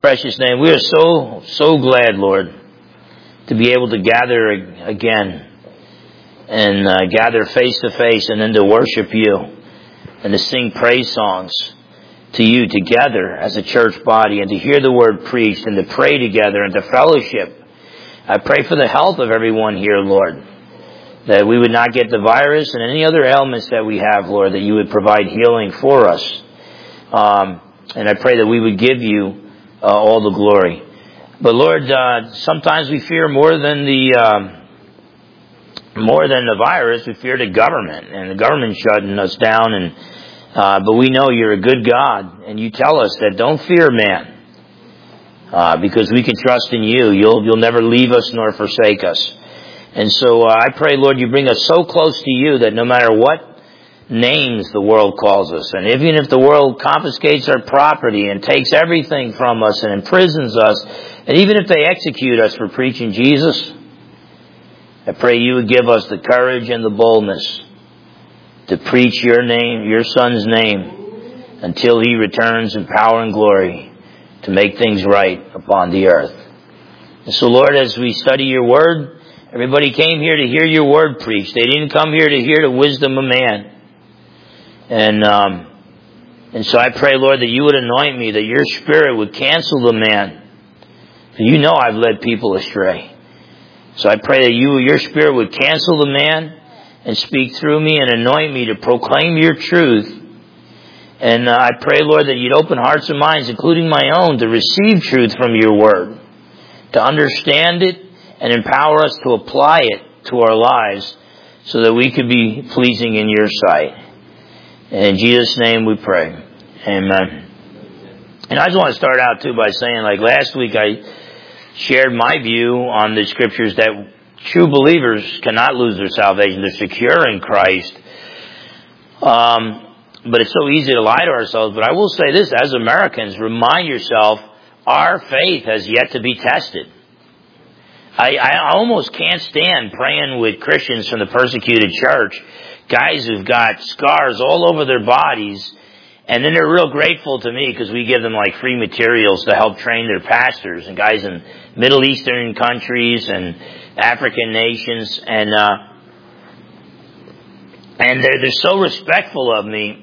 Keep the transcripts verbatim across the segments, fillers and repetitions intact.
Precious name. We are so, so glad, Lord, to be able to gather again and uh, gather face to face and then to worship you and to sing praise songs to you together as a church body and to hear the word preached and to pray together and to fellowship. I pray for the health of everyone here, Lord, that we would not get the virus and any other ailments that we have, Lord, that you would provide healing for us. Um, and I pray that we would give you uh, all the glory. But Lord, uh, sometimes we fear more than the um, more than the virus. We fear the government, and the government shutting us down. And uh, but we know you're a good God, and you tell us that don't fear man. Uh, because we can trust in you. You'll, you'll never leave us nor forsake us. And so uh, I pray, Lord, you bring us so close to you that no matter what names the world calls us, and even if the world confiscates our property and takes everything from us and imprisons us, and even if they execute us for preaching Jesus, I pray you would give us the courage and the boldness to preach your name, your Son's name, until he returns in power and glory, to make things right upon the earth. And so, Lord, as we study your word, everybody came here to hear your word preached. They didn't come here to hear the wisdom of man. And um, and so I pray, Lord, that you would anoint me, that your spirit would cancel the man. For you know I've led people astray. So I pray that you, your spirit would cancel the man and speak through me and anoint me to proclaim your truth. And uh, I pray, Lord, that you'd open hearts and minds, including my own, to receive truth from your word, to understand it and empower us to apply it to our lives so that we could be pleasing in your sight. And in Jesus' name we pray. Amen. And I just want to start out, too, by saying, like last week I shared my view on the scriptures that true believers cannot lose their salvation. They're secure in Christ. Um... But it's so easy to lie to ourselves. But I will say this, as Americans, remind yourself, our faith has yet to be tested. I, I almost can't stand praying with Christians from the persecuted church, guys who've got scars all over their bodies, and then they're real grateful to me because we give them like free materials to help train their pastors, and guys in Middle Eastern countries and African nations, and uh, and they're, they're so respectful of me.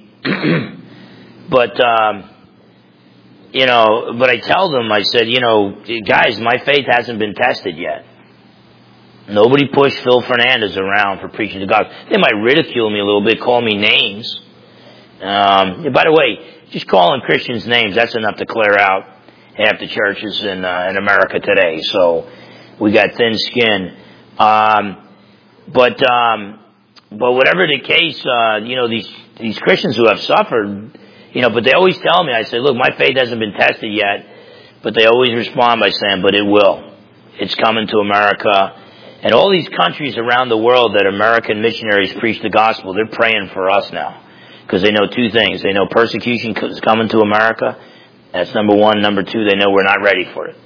But, um, you know, but I tell them, I said, you know, guys, my faith hasn't been tested yet. Nobody pushed Phil Fernandez around for preaching to God. They might ridicule me a little bit, call me names. Um, by the way, just calling Christians names, that's enough to clear out half the churches in, uh, in America today. So we got thin skin. Um, but, um, but whatever the case, uh, you know, these, These Christians who have suffered, you know, but they always tell me, I say, look, my faith hasn't been tested yet, but they always respond by saying, but it will. It's coming to America. And all these countries around the world that American missionaries preach the gospel, they're praying for us now. Because they know two things. They know persecution is coming to America. That's number one. Number two, they know we're not ready for it.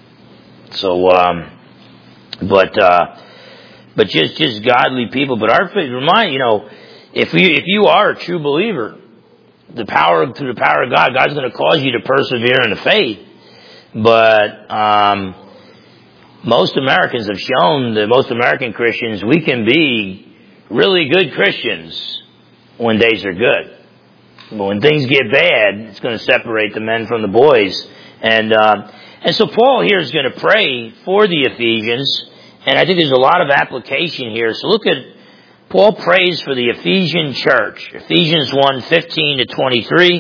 So, um, but, uh, but just, just godly people. But our faith, remind, you know, If you, if you are a true believer, the power, through the power of God, God's going to cause you to persevere in the faith. But, um, most Americans have shown that most American Christians, we can be really good Christians when days are good. But when things get bad, it's going to separate the men from the boys. And, uh, and so Paul here is going to pray for the Ephesians. And I think there's a lot of application here. So look at, Paul prays for the Ephesian church, Ephesians one, fifteen to twenty-three,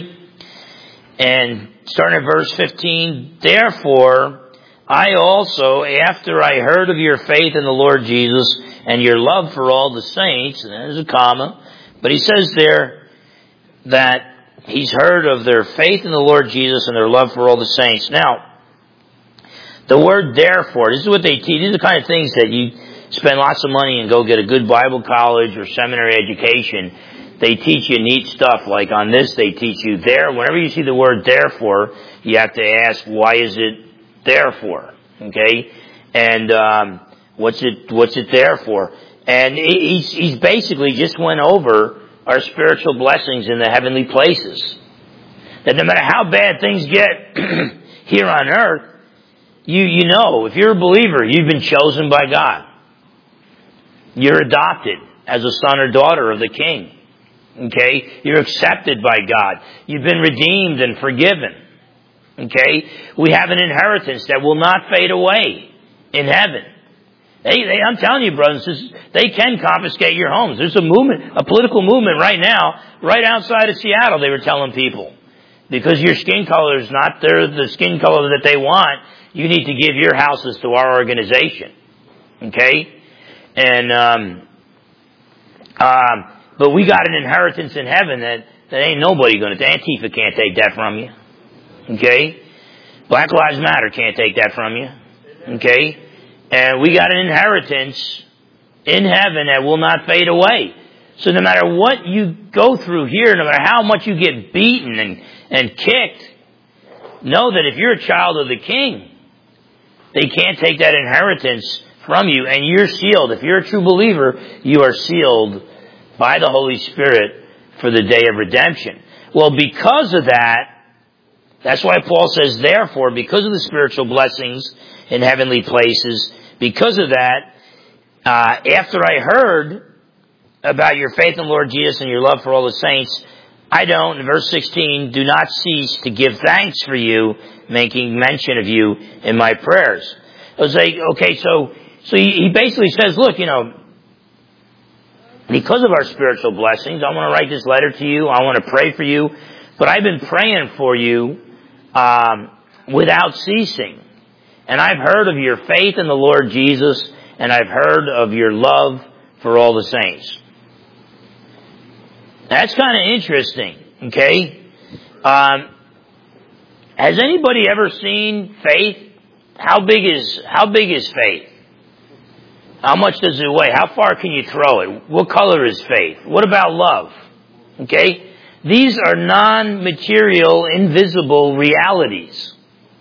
and starting at verse fifteen, therefore, I also, after I heard of your faith in the Lord Jesus and your love for all the saints, and there's a comma, but he says there that he's heard of their faith in the Lord Jesus and their love for all the saints. Now, the word therefore, this is what they teach, these are the kind of things that you spend lots of money and go get a good Bible college or seminary education. They teach you neat stuff. Like on this, they teach you there. Whenever you see the word therefore, you have to ask, why is it there for? Okay? And, um, what's it, what's it there for? And he's, he's basically just went over our spiritual blessings in the heavenly places. That no matter how bad things get, here on earth, you, you know, if you're a believer, you've been chosen by God. You're adopted as a son or daughter of the King. Okay? You're accepted by God. You've been redeemed and forgiven. Okay? We have an inheritance that will not fade away in heaven. They, they, I'm telling you, brothers and sisters, they can confiscate your homes. There's a movement, a political movement right now, right outside of Seattle, they were telling people. Because your skin color is not their, the skin color that they want, you need to give your houses to our organization. Okay? And, um, um, but we got an inheritance in heaven that, that ain't nobody gonna, Antifa can't take that from you. Okay? Black Lives Matter can't take that from you. Okay? And we got an inheritance in heaven that will not fade away. So no matter what you go through here, no matter how much you get beaten and, and kicked, know that if you're a child of the King, they can't take that inheritance from you, and you're sealed. If you're a true believer, you are sealed by the Holy Spirit for the day of redemption. Well, because of that, that's why Paul says, therefore, because of the spiritual blessings in heavenly places, because of that, uh, after I heard about your faith in the Lord Jesus and your love for all the saints, I don't, in verse sixteen, do not cease to give thanks for you, making mention of you in my prayers. I was like, okay, so, so he, he basically says, look, you know, because of our spiritual blessings, I want to write this letter to you, I want to pray for you, but I've been praying for you, um, without ceasing. And I've heard of your faith in the Lord Jesus, and I've heard of your love for all the saints. That's kind of interesting, okay? Um, has anybody ever seen faith? How big is, how big is faith? How much does it weigh? How far can you throw it? What color is faith? What about love? Okay? These are non-material, invisible realities.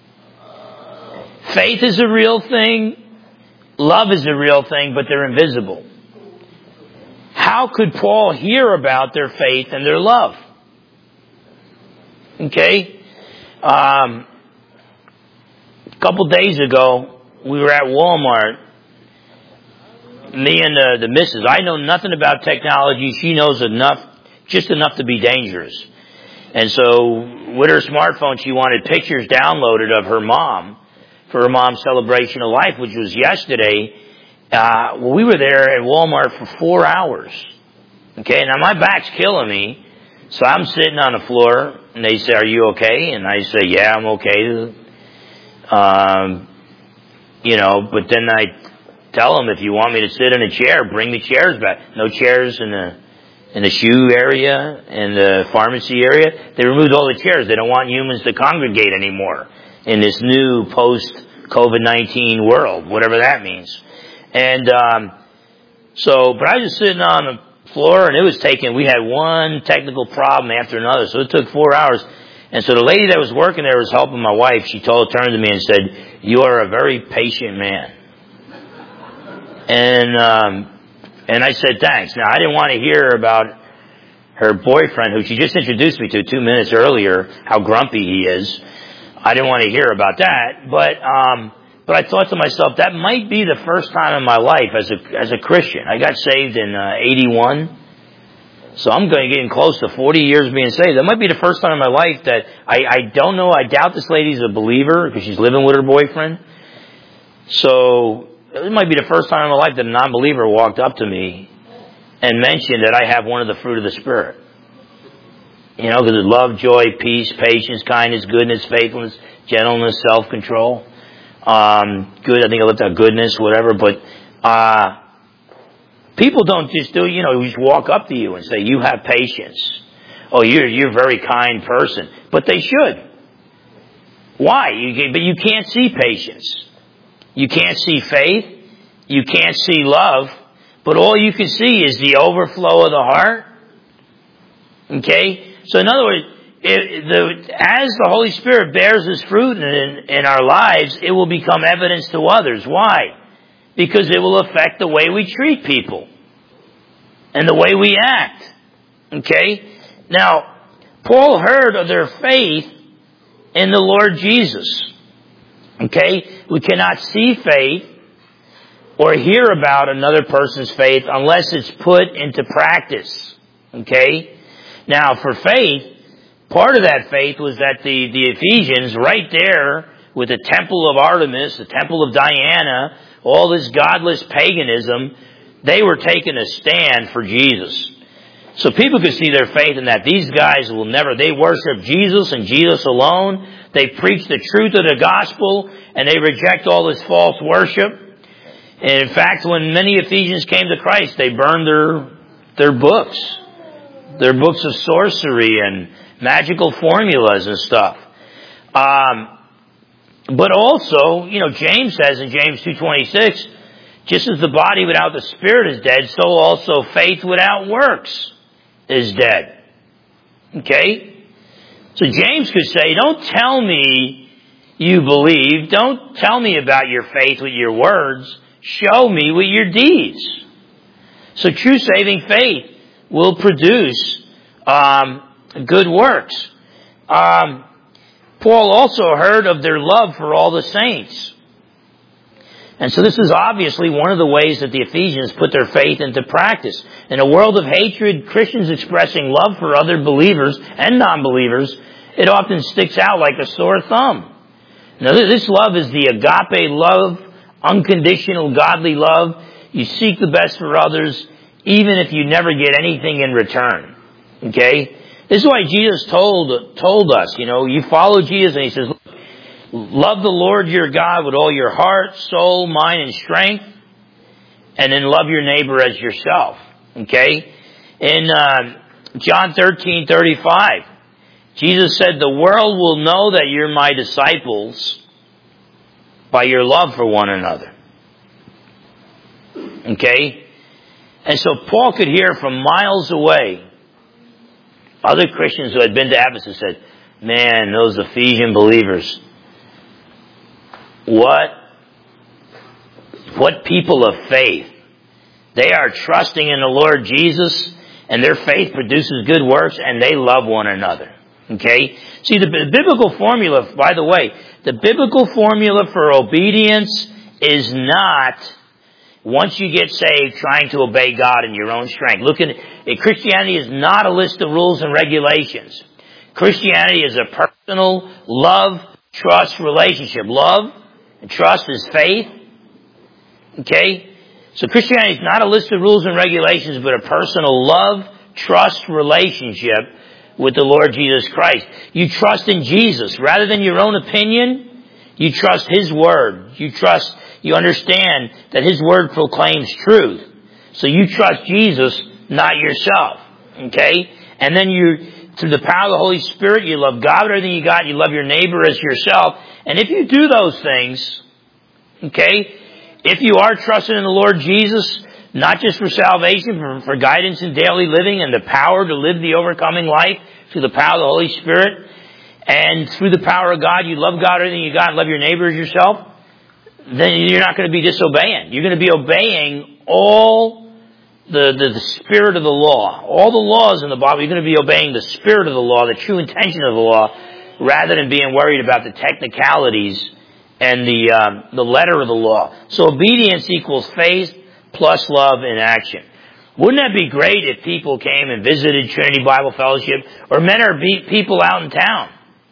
Faith is a real thing. Love is a real thing, but they're invisible. How could Paul hear about their faith and their love? Okay? Um, a couple days ago, we were at Walmart. Me and the, the missus. I know nothing about technology. She knows enough, just enough to be dangerous. And so, with her smartphone, she wanted pictures downloaded of her mom for her mom's celebration of life, which was yesterday. Uh, well, we were there at Walmart for four hours. Okay, now my back's killing me, so I'm sitting on the floor, and they say, are you okay? And I say, yeah, I'm okay. Um, you know, but then I tell them, if you want me to sit in a chair, bring the chairs back. No chairs in the, in the shoe area, in the pharmacy area. They removed all the chairs. They don't want humans to congregate anymore in this new post-COVID nineteen world, whatever that means. And, um, so, but I was just sitting on the floor, and it was taking, we had one technical problem after another, so it took four hours. And so the lady that was working there was helping my wife. She told, turned to me and said, you are a very patient man. And, um, and I said, thanks. Now, I didn't want to hear about her boyfriend, who she just introduced me to two minutes earlier, how grumpy he is. I didn't want to hear about that, but, um, but I thought to myself, that might be the first time in my life as a, as a Christian. I got saved in, uh, eighty-one. So I'm going getting close to forty years being saved. That might be the first time in my life that I, I don't know, I doubt this lady's a believer because she's living with her boyfriend. So it might be the first time in my life that a non-believer walked up to me and mentioned that I have one of the fruit of the Spirit. You know, because it's love, joy, peace, patience, kindness, goodness, faithfulness, gentleness, self-control. Um, good, I think I left out goodness, whatever, but, uh, people don't just do, you know, just walk up to you and say, you have patience. Oh, you're, you're a very kind person. But they should. Why? You, but you can't see patience. You can't see faith. You can't see love. But all you can see is the overflow of the heart. Okay? So in other words, it, the, as the Holy Spirit bears His fruit in, in our lives, it will become evidence to others. Why? Because it will affect the way we treat people and the way we act. Okay? Now, Paul heard of their faith in the Lord Jesus. Okay? We cannot see faith or hear about another person's faith unless it's put into practice. Okay? Now, for faith, part of that faith was that the, the Ephesians, right there with the temple of Artemis, the temple of Diana, all this godless paganism, they were taking a stand for Jesus. So people could see their faith in that. These guys will never, they worship Jesus and Jesus alone. They preach the truth of the gospel and they reject all this false worship. And in fact, when many Ephesians came to Christ, they burned their, their books. Their books of sorcery and magical formulas and stuff. Um, but also, you know, James says in James two twenty-six, just as the body without the spirit is dead, so also faith without works is dead. Okay? So James could say, don't tell me you believe. Don't tell me about your faith with your words. Show me with your deeds. So true saving faith will produce um, good works. Um, Paul also heard of their love for all the saints. And so this is obviously one of the ways that the Ephesians put their faith into practice. In a world of hatred, Christians expressing love for other believers and non-believers, it often sticks out like a sore thumb. Now this love is the agape love, unconditional godly love. You seek the best for others, even if you never get anything in return. Okay? This is why Jesus told, told us, you know, you follow Jesus and he says, love the Lord your God with all your heart, soul, mind, and strength, and then love your neighbor as yourself. Okay? In uh, John thirteen thirty-five, Jesus said, the world will know that you're my disciples by your love for one another. Okay? And so Paul could hear from miles away other Christians who had been to Ephesus said, man, those Ephesian believers, What, what people of faith. They are trusting in the Lord Jesus, and their faith produces good works, and they love one another. Okay? See, the, the biblical formula, by the way, the biblical formula for obedience is not, once you get saved, trying to obey God in your own strength. Look at it, Christianity is not a list of rules and regulations. Christianity is a personal love, trust relationship. Love and trust is faith. Okay? So Christianity is not a list of rules and regulations, but a personal love, trust relationship with the Lord Jesus Christ. You trust in Jesus. Rather than your own opinion, you trust His Word. You trust, you understand that His Word proclaims truth. So you trust Jesus, not yourself. Okay? And then you, through the power of the Holy Spirit, you love God with everything you got. You love your neighbor as yourself. And if you do those things, okay, if you are trusting in the Lord Jesus, not just for salvation, for, for guidance in daily living and the power to live the overcoming life through the power of the Holy Spirit, and through the power of God, you love God with everything you got and love your neighbor as yourself, then you're not going to be disobeying. You're going to be obeying all The, the, the spirit of the law. All the laws in the Bible, you're going to be obeying the spirit of the law, the true intention of the law, rather than being worried about the technicalities and the um, the letter of the law. So obedience equals faith plus love in action. Wouldn't that be great if people came and visited Trinity Bible Fellowship, or men or be- people out in town,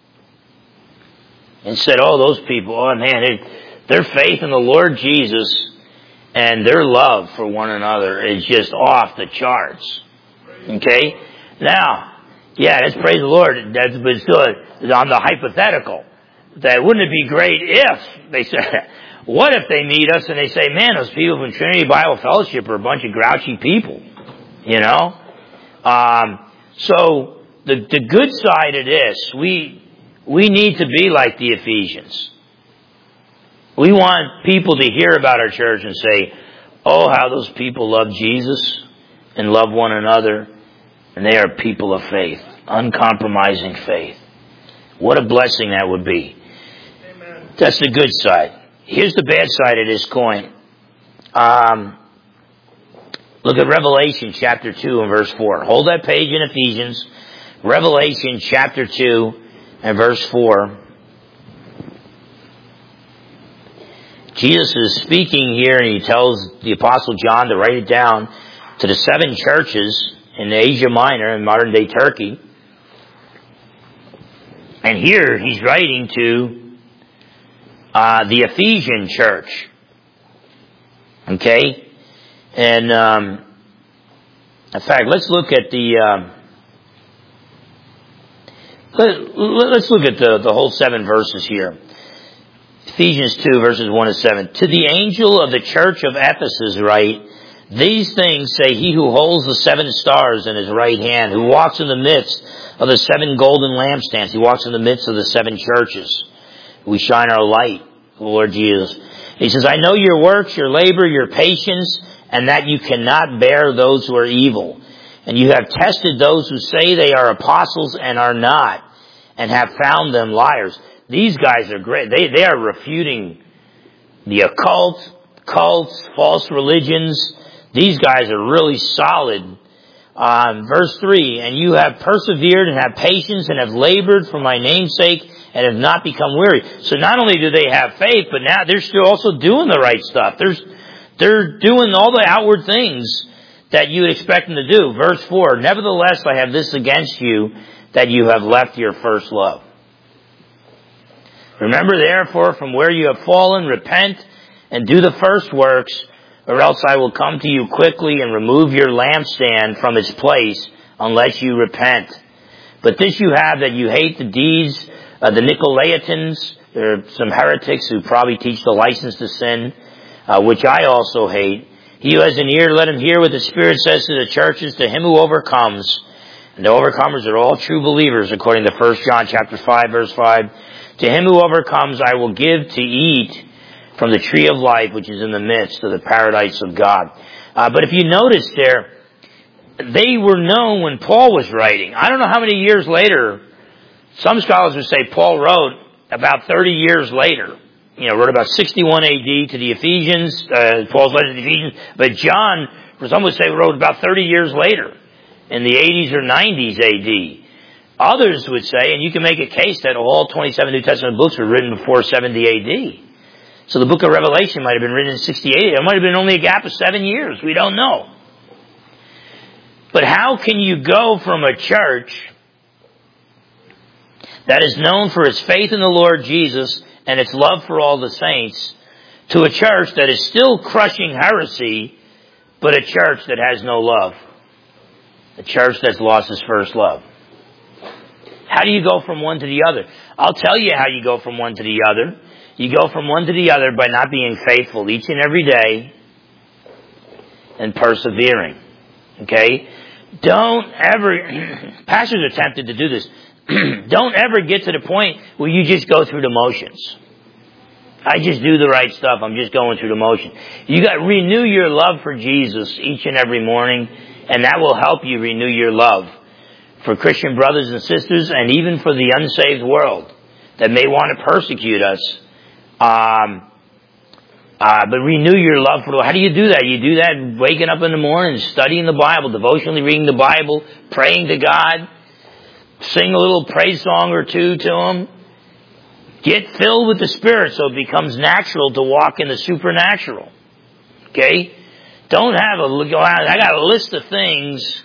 and said, oh, those people, oh man, their faith in the Lord Jesus and their love for one another is just off the charts. Okay? Now, yeah, let's praise the Lord. That's, but still, on the hypothetical, that wouldn't it be great if they said, what if they meet us and they say, man, those people from Trinity Bible Fellowship are a bunch of grouchy people, you know? Um, so the the good side of this, we we need to be like the Ephesians. We want people to hear about our church and say, oh, how those people love Jesus and love one another, and they are people of faith, uncompromising faith. What a blessing that would be. Amen. That's the good side. Here's the bad side of this coin. Um, look at Revelation chapter two and verse four. Hold that page in Ephesians. Revelation chapter two and verse four. Jesus is speaking here, and he tells the Apostle John to write it down to the seven churches in Asia Minor, in modern-day Turkey. And here he's writing to uh, the Ephesian church. Okay? And, um, in fact, let's look at the... Um, let, let's look at the, the whole seven verses here. Ephesians two, verses one to seven. To the angel of the church of Ephesus write, these things say he who holds the seven stars in his right hand, who walks in the midst of the seven golden lampstands. He walks in the midst of the seven churches. We shine our light, Lord Jesus. He says, I know your works, your labor, your patience, and that you cannot bear those who are evil. And you have tested those who say they are apostles and are not, and have found them liars. These guys are great. They, they are refuting the occult, cults, false religions. These guys are really solid. Um, verse three, and you have persevered and have patience and have labored for my name's sake and have not become weary. So not only do they have faith, but now they're still also doing the right stuff. They're, they're doing all the outward things that you would expect them to do. Verse four, nevertheless I have this against you, that you have left your first love. Remember therefore from where you have fallen, repent and do the first works, or else I will come to you quickly and remove your lampstand from its place, unless you repent. But this you have, that you hate the deeds of the Nicolaitans. There are some heretics who probably teach the license to sin, uh, which I also hate. He who has an ear, let him hear what the Spirit says to the churches. To him who overcomes, and the overcomers are all true believers, according to First John chapter five, verse five. To him who overcomes, I will give to eat from the tree of life, which is in the midst of the paradise of God. Uh, but if you notice there, they were known when Paul was writing. I don't know how many years later. Some scholars would say Paul wrote about thirty years later. You know, wrote about sixty-one A D to the Ephesians, uh, Paul's letter to the Ephesians. But John, for some would say, wrote about thirty years later, in the eighties or nineties A D. Others would say, and you can make a case that all twenty-seven New Testament books were written before seventy A D. So the book of Revelation might have been written in sixty-eight. It might have been only a gap of seven years. We don't know. But how can you go from a church that is known for its faith in the Lord Jesus and its love for all the saints to a church that is still crushing heresy, but a church that has no love? A church that's lost its first love. How do you go from one to the other? I'll tell you how you go from one to the other. You go from one to the other by not being faithful each and every day and persevering. Okay? Don't ever, pastors are tempted to do this. Don't ever get to the point where you just go through the motions. I just do the right stuff. I'm just going through the motion. You got to renew your love for Jesus each and every morning, and that will help you renew your love for Christian brothers and sisters, and even for the unsaved world that may want to persecute us. Um, uh, but renew your love for the Lord. How do you do that? You do that waking up in the morning, studying the Bible, devotionally reading the Bible, praying to God, sing a little praise song or two to Him. Get filled with the Spirit so it becomes natural to walk in the supernatural. Okay? Don't have a, I got a list of things,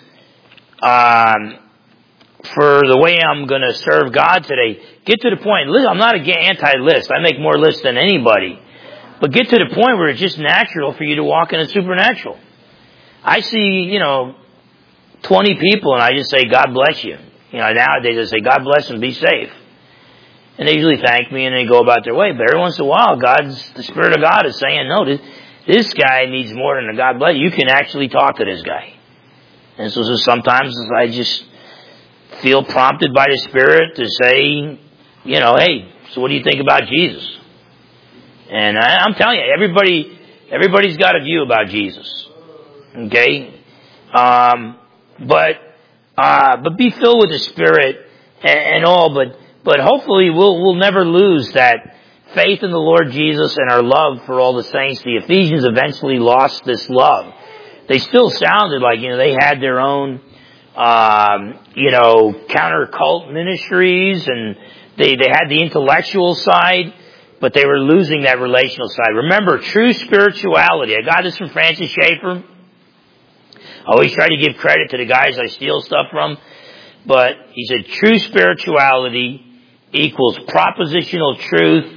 um, for the way I'm going to serve God today. Get to the point. I'm not anti-list. I make more lists than anybody. But get to the point where it's just natural for you to walk in the supernatural. I see, you know, twenty people and I just say, God bless you. You know, nowadays I say, God bless and be safe. And they usually thank me and they go about their way. But every once in a while, God's, the Spirit of God is saying, no, this, this guy needs more than a God bless. You can actually talk to this guy. And so, so sometimes I just feel prompted by the Spirit to say, you know, hey, so what do you think about Jesus? And I, I'm telling you, everybody, everybody's got a view about Jesus. Okay? Um, but, uh, but be filled with the Spirit and, and all, but, but hopefully we'll, we'll never lose that faith in the Lord Jesus and our love for all the saints. The Ephesians eventually lost this love. They still sounded like, you know, they had their own, um, you know, counter cult ministries, and they, they had the intellectual side. but they were losing that relational side. Remember, true spirituality. I got this from Francis Schaeffer. I always try to give credit to the guys I steal stuff from. But he said true spirituality equals propositional truth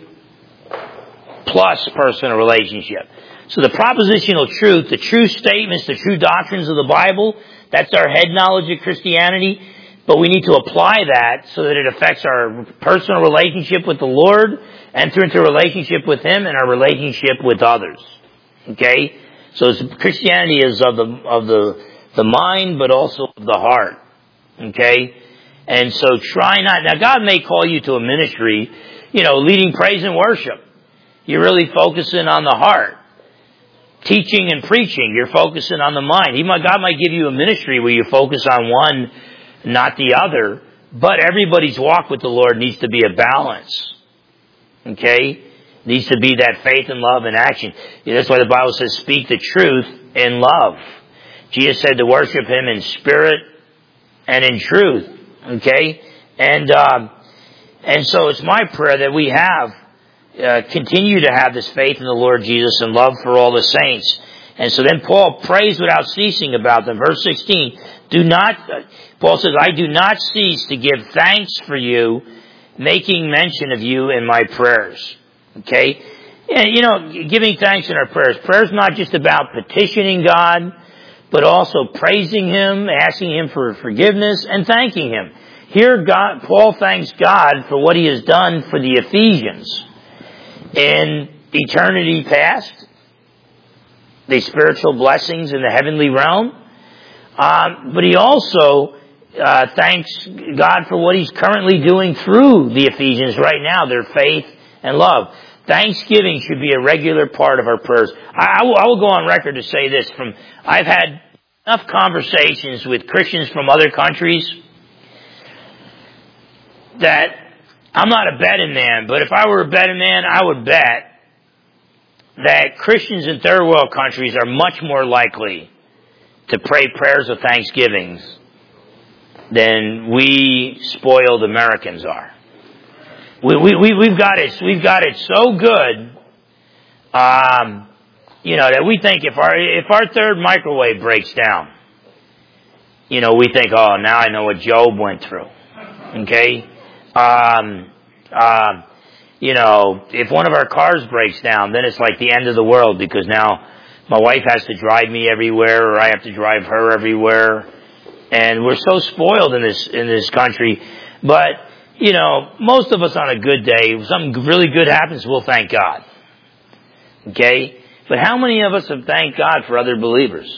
plus personal relationship. So the propositional truth, the true statements, the true doctrines of the Bible, that's our head knowledge of Christianity. But we need to apply that so that it affects our personal relationship with the Lord, enter into a relationship with Him, and our relationship with others. Okay? So Christianity is of the of the the mind, but also of the heart. Okay? And so try not... Now, God may call you to a ministry, you know, leading praise and worship. You're really focusing on the heart. Teaching and preaching, you're focusing on the mind. He might, God might give you a ministry where you focus on one, not the other. But everybody's walk with the Lord needs to be a balance. Okay? Needs to be that faith and love and action. Yeah, that's why the Bible says, speak the truth in love. Jesus said to worship Him in spirit and in truth. Okay? And, um, and so it's my prayer that we have, uh, continue to have this faith in the Lord Jesus and love for all the saints. And so then Paul prays without ceasing about them. Verse sixteen, do not, uh, Paul says, I do not cease to give thanks for you, making mention of you in my prayers. Okay? And, you know, giving thanks in our prayers. Prayer is not just about petitioning God, but also praising Him, asking Him for forgiveness, and thanking Him. Here, God, Paul thanks God for what He has done for the Ephesians in eternity past, the spiritual blessings in the heavenly realm. Um, but he also uh, thanks God for what He's currently doing through the Ephesians right now, their faith and love. Thanksgiving should be a regular part of our prayers. I, I, will, I will go on record to say this. From I've had enough conversations with Christians from other countries that I'm not a betting man, but if I were a betting man, I would bet that Christians in third world countries are much more likely to pray prayers of thanksgiving than we spoiled Americans are. We, we, we, we've got it, we've got it so good, um, you know, that we think if our, if our third microwave breaks down, you know, we think, oh, now I know what Job went through. Okay? Um, uh, you know, if one of our cars breaks down, then it's like the end of the world because now my wife has to drive me everywhere or I have to drive her everywhere. And we're so spoiled in this, in this country. But, you know, most of us on a good day, if something really good happens, we'll thank God. Okay? But how many of us have thanked God for other believers?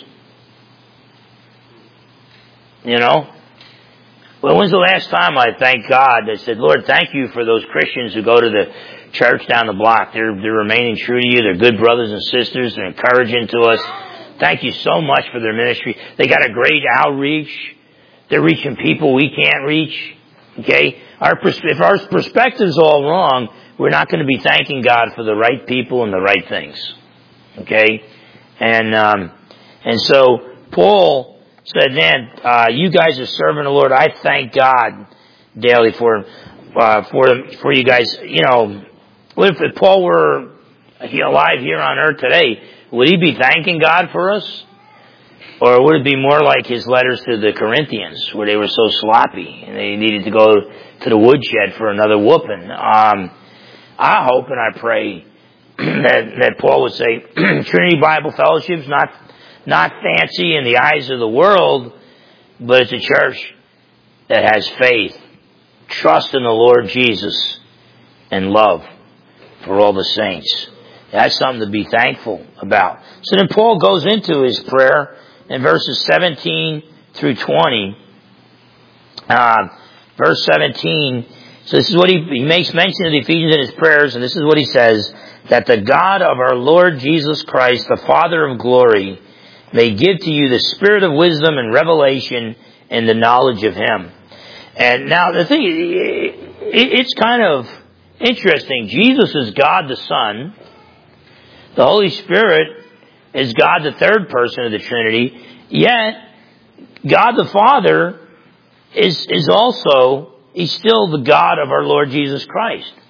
You know? Well, when's the last time I thanked God? I said, Lord, thank you for those Christians who go to the church down the block. They're, they're remaining true to you. They're good brothers and sisters. They're encouraging to us. Thank you so much for their ministry. They got a great outreach. They're reaching people we can't reach. Okay? Our pers- if our perspective's all wrong, we're not going to be thanking God for the right people and the right things. Okay? And, um, and so Paul said, man, uh, you guys are serving the Lord. I thank God daily for, uh, for, for you guys. You know, if, if Paul were alive here on earth today, would he be thanking God for us? Or would it be more like his letters to the Corinthians, where they were so sloppy and they needed to go to the woodshed for another whooping? Um, I hope and I pray that, that Paul would say, Trinity Bible Fellowship's not Not fancy in the eyes of the world, but it's a church that has faith, trust in the Lord Jesus, and love for all the saints. That's something to be thankful about. So then Paul goes into his prayer in verses seventeen through twenty. Uh, verse seventeen, so this is what he, he makes mention of the Ephesians in his prayers, and this is what he says, that the God of our Lord Jesus Christ, the Father of glory, may give to you the spirit of wisdom and revelation and the knowledge of Him. And now the thing, it's kind of interesting. Jesus is God the Son. The Holy Spirit is God the third person of the Trinity. Yet, God the Father is, is also, He's still the God of our Lord Jesus Christ.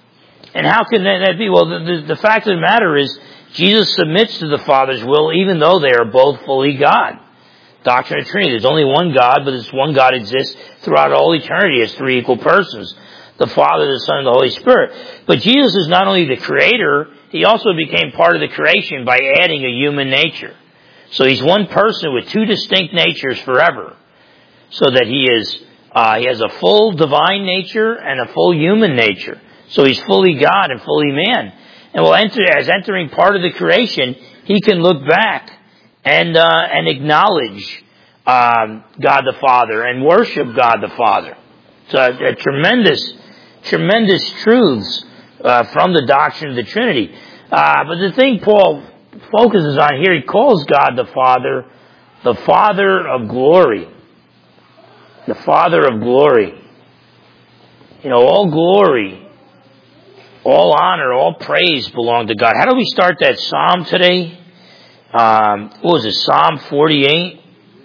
And how can that be? Well, the, the, the fact of the matter is, Jesus submits to the Father's will even though they are both fully God. Doctrine of Trinity. There's only one God, but this one God exists throughout all eternity as three equal persons. The Father, the Son, and the Holy Spirit. But Jesus is not only the Creator, He also became part of the creation by adding a human nature. So He's one person with two distinct natures forever. So that He is, uh, He has a full divine nature and a full human nature. So He's fully God and fully man. And will enter, as entering part of the creation, He can look back and, uh, and acknowledge, um, God the Father and worship God the Father. So a, a tremendous, tremendous truths, uh, from the doctrine of the Trinity. Uh, but the thing Paul focuses on here, he calls God the Father, the Father of glory. The Father of glory. You know, all glory, all honor, all praise belong to God. How do we start that psalm today? Um, what was it, Psalm forty-eight?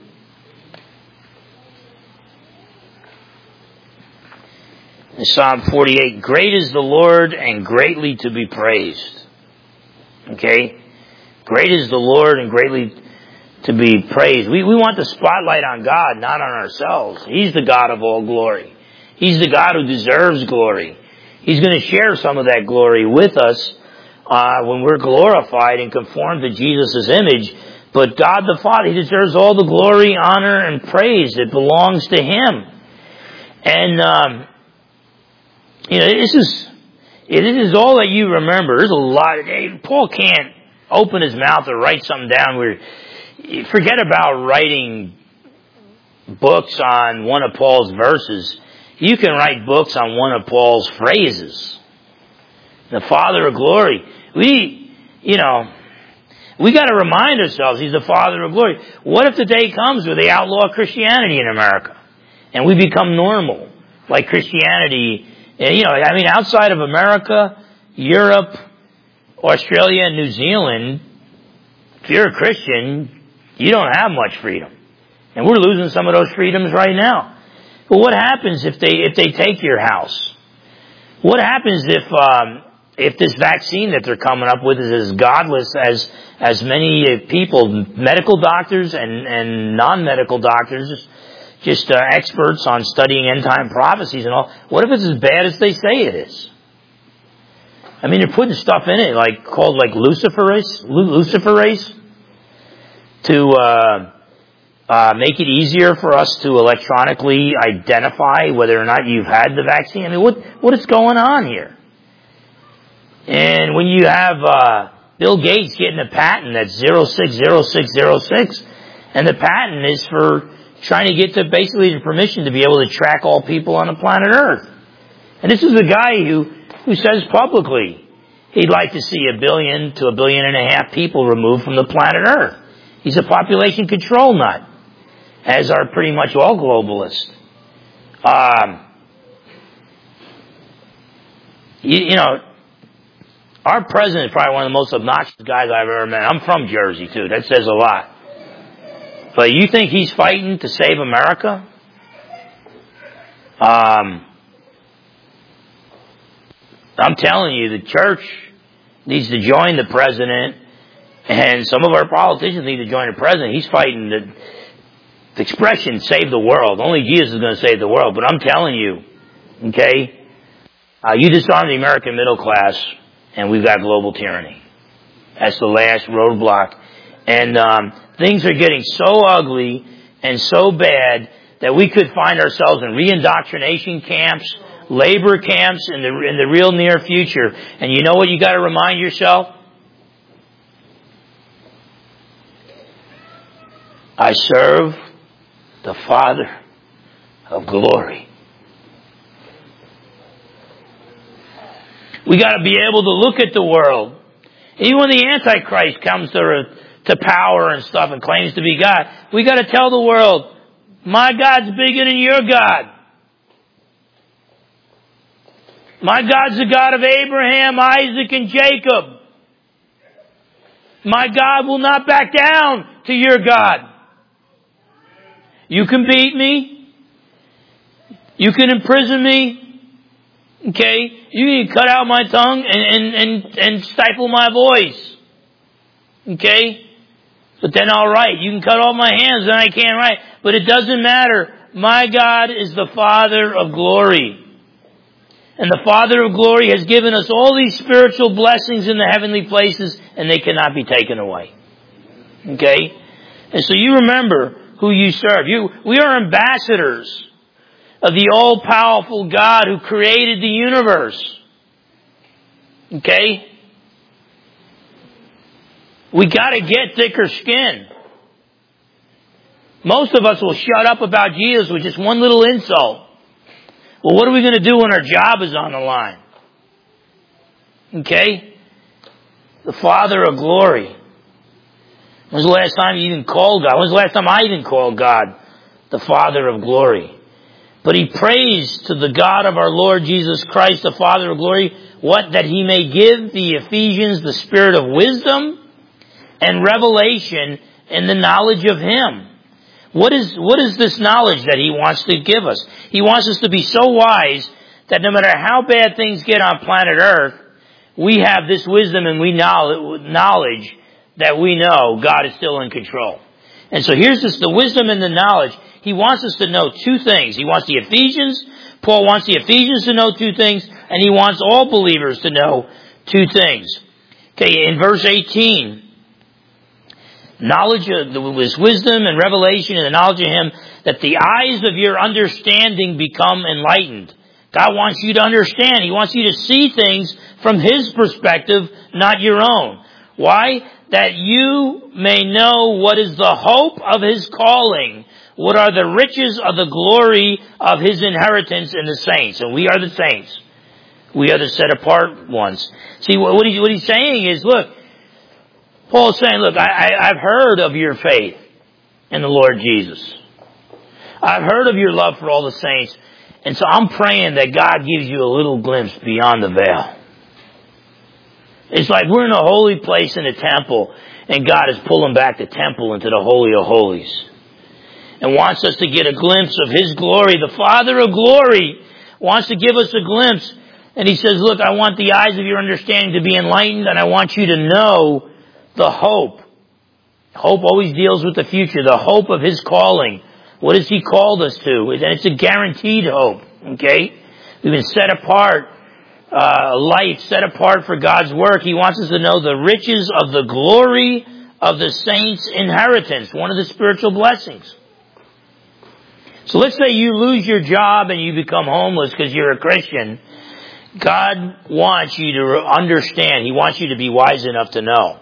In Psalm forty-eight, great is the Lord and greatly to be praised. Okay? Great is the Lord and greatly to be praised. We, we want the spotlight on God, not on ourselves. He's the God of all glory. He's the God who deserves glory. He's going to share some of that glory with us uh, when we're glorified and conformed to Jesus' image. But God the Father, He deserves all the glory, honor, and praise that belongs to Him. And, um, you know, this is, it is all that you remember. There's a lot. Paul can't open his mouth or write something down where, forget about writing books on one of Paul's verses. You can write books on one of Paul's phrases. The Father of glory. We, you know, we got to remind ourselves He's the Father of glory. What if the day comes where they outlaw Christianity in America and we become normal, like Christianity? You know, I mean, outside of America, Europe, Australia, and New Zealand, if you're a Christian, you don't have much freedom, and we're losing some of those freedoms right now. But what happens if they if they take your house? What happens if um, if this vaccine that they're coming up with is as godless as as many people, medical doctors and and non-medical doctors, just uh, experts on studying end-time prophecies and all? What if it's as bad as they say it is? I mean, they're putting stuff in it like called like luciferase, luciferase, to uh, uh, make it easier for us to electronically identify whether or not you've had the vaccine. I mean, what what is going on here? And when you have uh, Bill Gates getting a patent that's zero six zero six zero six, and the patent is for trying to get to basically the permission to be able to track all people on the planet Earth. And this is a guy who, who says publicly he'd like to see a billion to a billion and a half people removed from the planet Earth. He's a population control nut, as are pretty much all globalists. Um, you, you know, our president is probably one of the most obnoxious guys I've ever met. I'm from Jersey, too. That says a lot. But you think he's fighting to save America? Um, I'm telling you, the church needs to join the president, and some of our politicians need to join the president. He's fighting the, the expression, save the world. Only Jesus is going to save the world. But I'm telling you, okay, uh, you disarm the American middle class, and we've got global tyranny. That's the last roadblock. And um, things are getting so ugly and so bad that we could find ourselves in re-indoctrination camps, labor camps in the in the real near future. And you know what you got to remind yourself? I serve the Father of glory. We got to be able to look at the world. Even when the Antichrist comes to to power and stuff and claims to be God, we got to tell the world, my God's bigger than your God. My God's the God of Abraham, Isaac, and Jacob. My God will not back down to your God. You can beat me. You can imprison me. Okay? You can cut out my tongue and, and, and, and stifle my voice. Okay? But then I'll write. You can cut off my hands and I can't write. But it doesn't matter. My God is the Father of glory. And the Father of glory has given us all these spiritual blessings in the heavenly places, and they cannot be taken away. Okay? And so you remember who you serve. You, we are ambassadors of the all-powerful God who created the universe. Okay? We gotta get thicker skin. Most of us will shut up about Jesus with just one little insult. Well, what are we going to do when our job is on the line? Okay? The Father of glory. When's the last time you even called God? When's the last time I even called God the Father of glory? But he prays to the God of our Lord Jesus Christ, the Father of glory, what? That he may give the Ephesians the spirit of wisdom and revelation in the knowledge of him. What is, what is this knowledge that he wants to give us? He wants us to be so wise that no matter how bad things get on planet Earth, we have this wisdom and we knowledge that we know God is still in control. And so here's this, the wisdom and the knowledge. He wants us to know two things. He wants the Ephesians, Paul wants the Ephesians to know two things, and he wants all believers to know two things. Okay, in verse eighteen, knowledge of his wisdom and revelation and the knowledge of him, that the eyes of your understanding become enlightened. God wants you to understand. He wants you to see things from his perspective, not your own. Why? That you may know what is the hope of his calling. What are the riches of the glory of his inheritance in the saints? And we are the saints. We are the set apart ones. See, what, he, what he's saying is, look, Paul's saying, look, I, I, I've heard of your faith in the Lord Jesus. I've heard of your love for all the saints. And so I'm praying that God gives you a little glimpse beyond the veil. It's like we're in a holy place in the temple, and God is pulling back the temple into the Holy of Holies. And wants us to get a glimpse of his glory. The Father of glory wants to give us a glimpse. And he says, look, I want the eyes of your understanding to be enlightened, and I want you to know the hope. Hope always deals with the future. The hope of his calling. What has he called us to? And it's a guaranteed hope. Okay? We've been set apart. Uh, life set apart for God's work. He wants us to know the riches of the glory of the saints' inheritance. One of the spiritual blessings. So let's say you lose your job and you become homeless because you're a Christian. God wants you to understand. He wants you to be wise enough to know.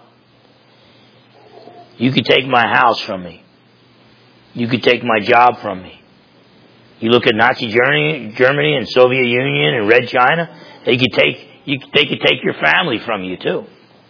You could take my house from me. You could take my job from me. You look at Nazi Germany, Germany and Soviet Union and Red China. They could take you. They could take your family from you too.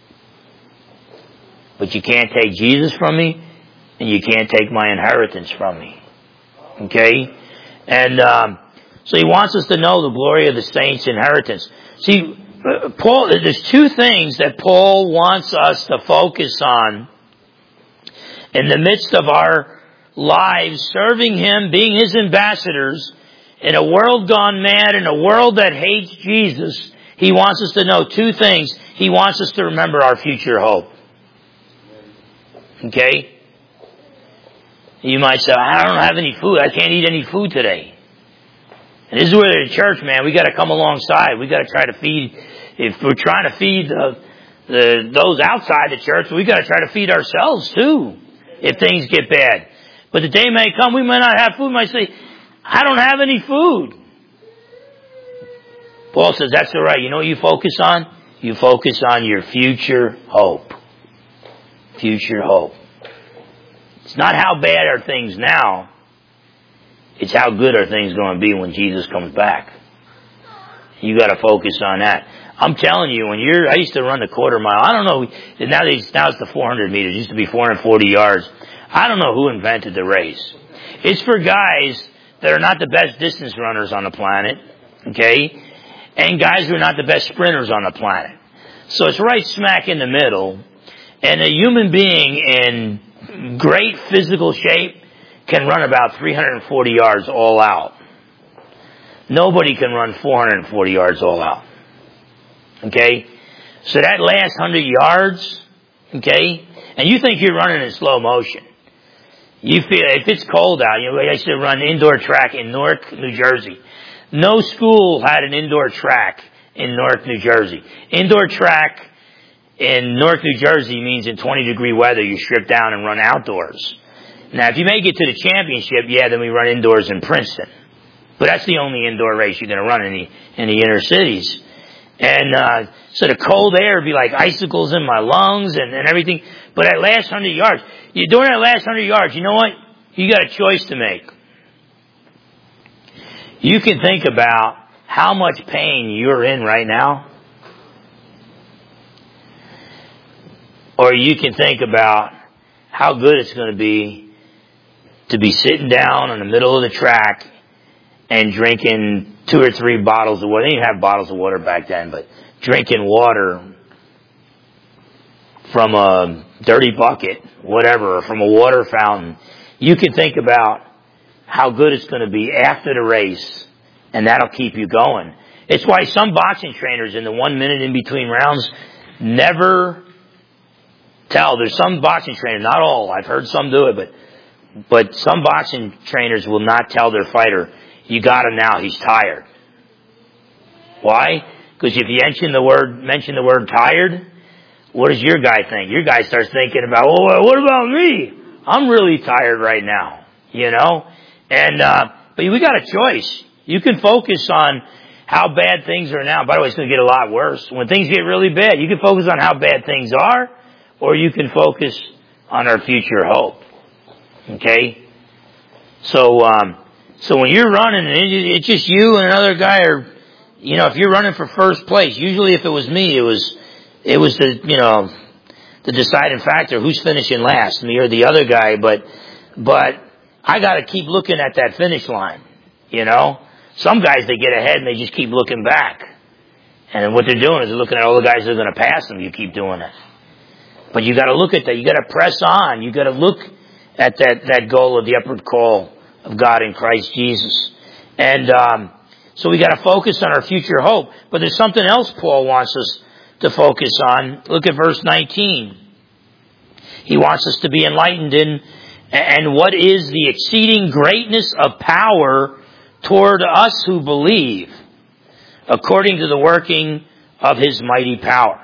But you can't take Jesus from me, and you can't take my inheritance from me. Okay, and um, so he wants us to know the glory of the saints' inheritance. See, Paul. There's two things that Paul wants us to focus on in the midst of our lives, serving him, being his ambassadors. In a world gone mad, in a world that hates Jesus, he wants us to know two things. He wants us to remember our future hope. Okay? You might say, I don't have any food. I can't eat any food today. And this is where the church, man, we got to come alongside. We got to try to feed. If we're trying to feed the, the those outside the church, we got to try to feed ourselves too. If things get bad, but the day may come, we might not have food. We might say, I don't have any food. Paul says, that's all right. You know what you focus on? You focus on your future hope. Future hope. It's not how bad are things now. It's how good are things going to be when Jesus comes back. You got to focus on that. I'm telling you, when you're, I used to run the quarter mile. I don't know, now it's, now it's the four hundred meters. It used to be four hundred forty yards. I don't know who invented the race. It's for guys that are not the best distance runners on the planet, okay? And guys who are not the best sprinters on the planet. So it's right smack in the middle. And a human being in great physical shape can run about three hundred forty yards all out. Nobody can run four hundred forty yards all out. Okay? So that last one hundred yards, okay, and you think you're running in slow motion. You feel, if it's cold out, you know, I used to run indoor track in Newark, New Jersey. No school had an indoor track in Newark, New Jersey. Indoor track in Newark, New Jersey means in twenty degree weather you strip down and run outdoors. Now if you make it to the championship, yeah, then we run indoors in Princeton. But that's the only indoor race you're going to run in the, in the inner cities. And, uh, so the cold air would be like icicles in my lungs and, and everything. But that last hundred yards, you during that last hundred yards, you know what? You got a choice to make. You can think about how much pain you're in right now. Or you can think about how good it's going to be to be sitting down in the middle of the track and drinking two or three bottles of water. They didn't have bottles of water back then, but drinking water from a dirty bucket, whatever, or from a water fountain. You can think about how good it's going to be after the race, and that'll keep you going. It's why some boxing trainers in the one minute in between rounds never tell. There's some boxing trainers, not all, I've heard some do it, but but some boxing trainers will not tell their fighter, you got him now, he's tired. Why? Because if you mention the word, mention the word tired, what does your guy think? Your guy starts thinking about, well, what about me? I'm really tired right now, you know? And, uh, but we got a choice. You can focus on how bad things are now. By the way, it's going to get a lot worse. When things get really bad, you can focus on how bad things are, or you can focus on our future hope. Okay? So, um, so when you're running, it's just you and another guy, or, you know, if you're running for first place, usually if it was me, it was, it was the, you know, the deciding factor, who's finishing last, me or the other guy, but, but I gotta keep looking at that finish line, you know? Some guys, they get ahead and they just keep looking back. And what they're doing is they're looking at all the guys that are gonna pass them, you keep doing it. But you gotta look at that, you gotta press on, you gotta look at that, that goal of the upward call of God in Christ Jesus. And, um, so we gotta focus on our future hope. But there's something else Paul wants us to focus on. Look at verse nineteen. He wants us to be enlightened in, and what is the exceeding greatness of power toward us who believe, according to the working of his mighty power.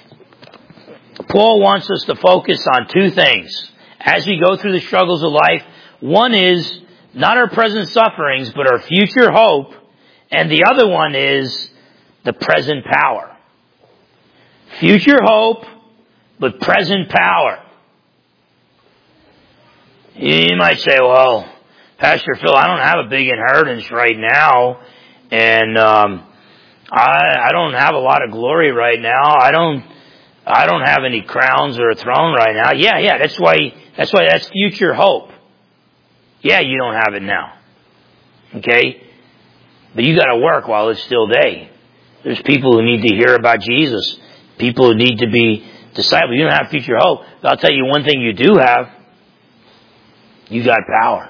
Paul wants us to focus on two things as we go through the struggles of life. One is not our present sufferings, but our future hope. And the other one is the present power. Future hope, but present power. You might say, well, Pastor Phil, I don't have a big inheritance right now, and um, I, I don't have a lot of glory right now. I don't, I don't have any crowns or a throne right now. Yeah, yeah, that's why, that's why that's future hope. Yeah, you don't have it now. Okay? But you gotta work while it's still day. There's people who need to hear about Jesus. People who need to be disciples. You don't have future hope. But I'll tell you one thing you do have. You got power.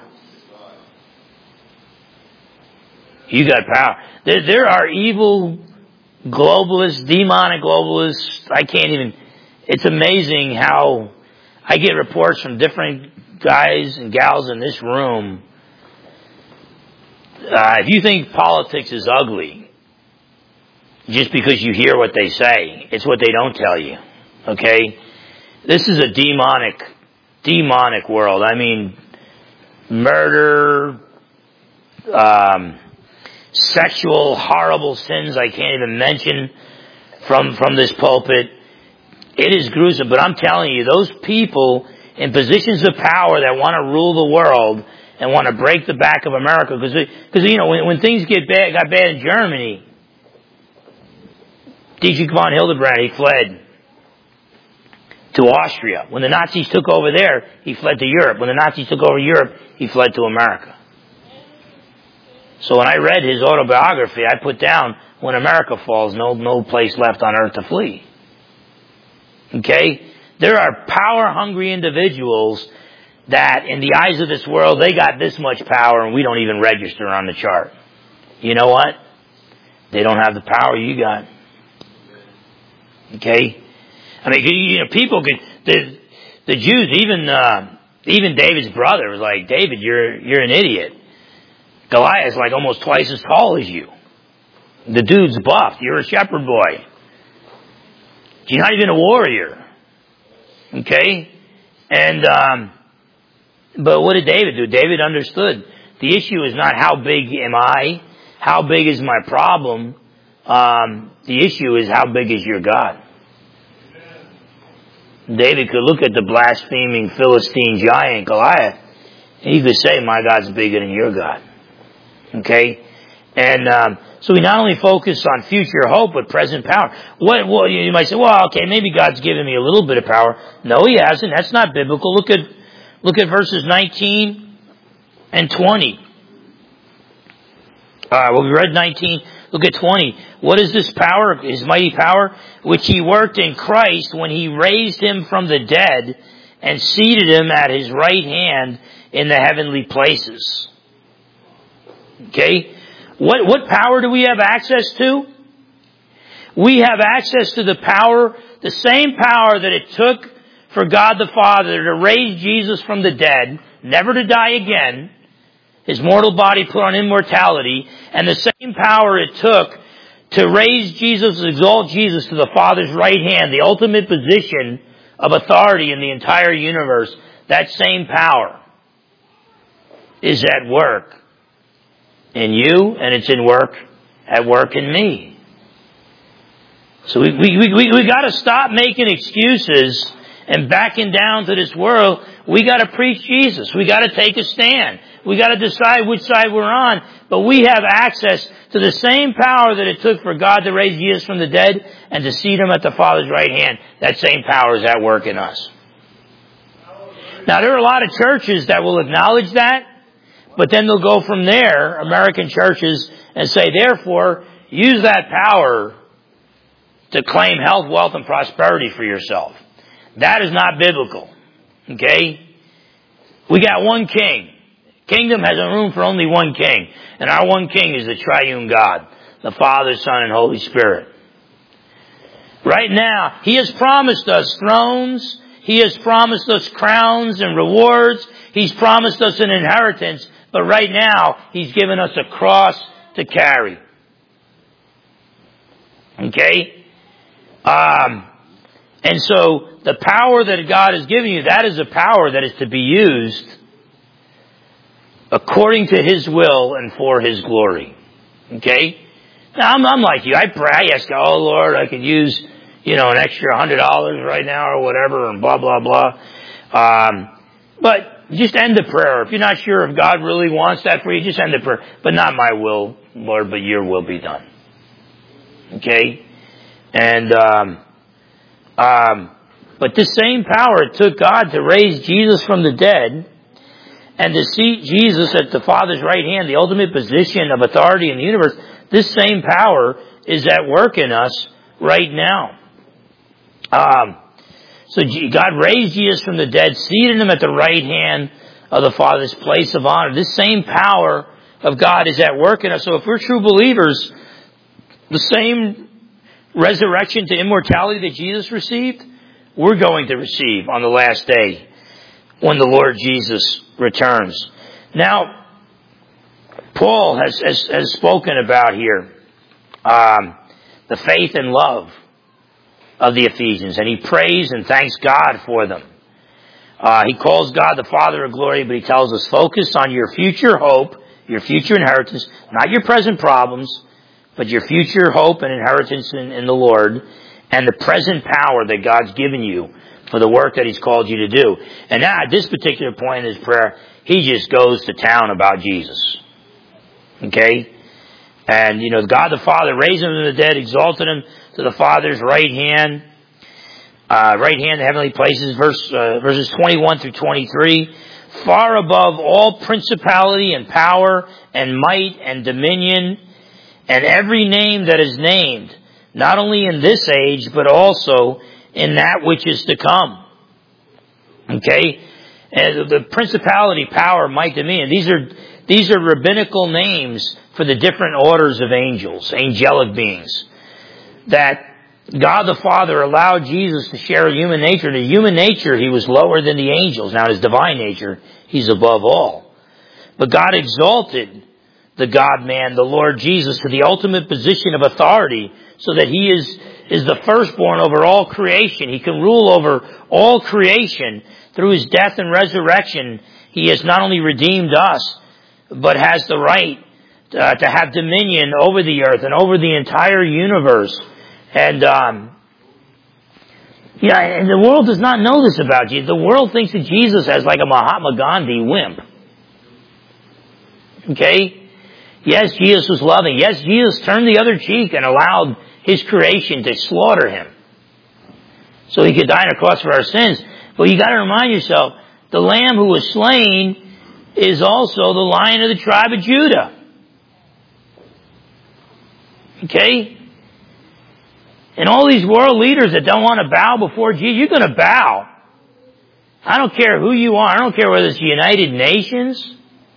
You got power. There, there are evil globalists, demonic globalists. I can't even, it's amazing how I get reports from different guys and gals in this room. Uh, if you think politics is ugly, just because you hear what they say, it's what they don't tell you. Okay? This is a demonic, demonic world. I mean, murder, um, sexual, horrible sins I can't even mention from, from this pulpit. It is gruesome, but I'm telling you, those people in positions of power that want to rule the world and want to break the back of America, because, because you know, when, when things get bad, got bad in Germany, Dietrich von Hildebrand, he fled to Austria. When the Nazis took over there, he fled to Europe. When the Nazis took over Europe, he fled to America. So when I read his autobiography, I put down, when America falls, no, no place left on earth to flee. Okay? There are power-hungry individuals that, in the eyes of this world, they got this much power and we don't even register on the chart. you know what? They don't have the power you got. Okay? I mean, you know, people could, the, the Jews, even, uh, even David's brother was like, David, you're, you're an idiot. Goliath's like almost twice as tall as you. The dude's buffed. You're a shepherd boy. You're not even a warrior. Okay? And, um, but what did David do? David understood. The issue is not how big am I, how big is my problem. Um, the issue is how big is your God. David could look at the blaspheming Philistine giant Goliath, and he could say, my God's bigger than your God. Okay? And um, so we not only focus on future hope, but present power. What, well, you might say, well, okay, maybe God's given me a little bit of power. No, He hasn't. That's not biblical. Look at look at verses nineteen and twenty. All right, well, we read nineteen. Look at twenty. What is this power, His mighty power, which He worked in Christ when He raised Him from the dead and seated Him at His right hand in the heavenly places? Okay? What, what power do we have access to? We have access to the power, the same power that it took for God the Father to raise Jesus from the dead, never to die again, His mortal body put on immortality, and the same power it took to raise Jesus, exalt Jesus to the Father's right hand, the ultimate position of authority in the entire universe. That same power is at work in you, and it's in work, at work in me. So we, we, we, we, we gotta stop making excuses and backing down to this world. We gotta preach Jesus. We gotta take a stand. We gotta decide which side we're on. But we have access to the same power that it took for God to raise Jesus from the dead and to seat Him at the Father's right hand. That same power is at work in us. Now there are a lot of churches that will acknowledge that, but then they'll go from there, American churches, and say, therefore, use that power to claim health, wealth, and prosperity for yourself. That is not biblical. Okay? We got one king. Kingdom has a room for only one king. And our one king is the triune God, the Father, Son, and Holy Spirit. Right now, He has promised us thrones. He has promised us crowns and rewards. He's promised us an inheritance. But right now, He's given us a cross to carry. Okay? Um, and so, the power that God has given you, that is a power that is to be used according to His will and for His glory. Okay? Now, I'm, I'm like you. I pray, I ask, oh Lord, I could use, you know, an extra hundred dollars right now or whatever, and blah, blah, blah. Um, but, just end the prayer. If you're not sure if God really wants that for you, just end the prayer. But not my will, Lord, but your will be done. Okay? And, um, um, but this same power it took God to raise Jesus from the dead and to seat Jesus at the Father's right hand, the ultimate position of authority in the universe. This same power is at work in us right now. Um, So God raised Jesus from the dead, seated Him at the right hand of the Father's place of honor. This same power of God is at work in us. So if we're true believers, the same resurrection to immortality that Jesus received, we're going to receive on the last day when the Lord Jesus returns. Now, Paul has, has, has spoken about here um, the faith and love of the Ephesians, and he prays and thanks God for them. Uh, he calls God the Father of glory, but he tells us, focus on your future hope, your future inheritance, not your present problems, but your future hope and inheritance in, in the Lord, and the present power that God's given you for the work that He's called you to do. And now, at this particular point in his prayer, he just goes to town about Jesus. Okay? And, you know, God the Father raised Him from the dead, exalted Him to the Father's right hand, uh, right hand in heavenly places, verse, uh, verses twenty-one through twenty-three, far above all principality and power and might and dominion and every name that is named, not only in this age, but also in that which is to come. Okay? And the principality, power, might, dominion, these are, These are rabbinical names for the different orders of angels, angelic beings. That God the Father allowed Jesus to share human nature. In human nature, he was lower than the angels. Now, in his divine nature, he's above all. But God exalted the God-man, the Lord Jesus, to the ultimate position of authority so that he is, is the firstborn over all creation. He can rule over all creation. Through his death and resurrection, he has not only redeemed us, but has the right uh, to have dominion over the earth and over the entire universe. And, um, yeah, and the world does not know this about Jesus. The world thinks that Jesus as like a Mahatma Gandhi wimp. Okay? Yes, Jesus was loving. Yes, Jesus turned the other cheek and allowed his creation to slaughter him so he could die on a cross for our sins. But you got to remind yourself, the Lamb who was slain is also the Lion of the tribe of Judah. Okay? And all these world leaders that don't want to bow before Jesus, you're going to bow. I don't care who you are. I don't care whether it's the United Nations.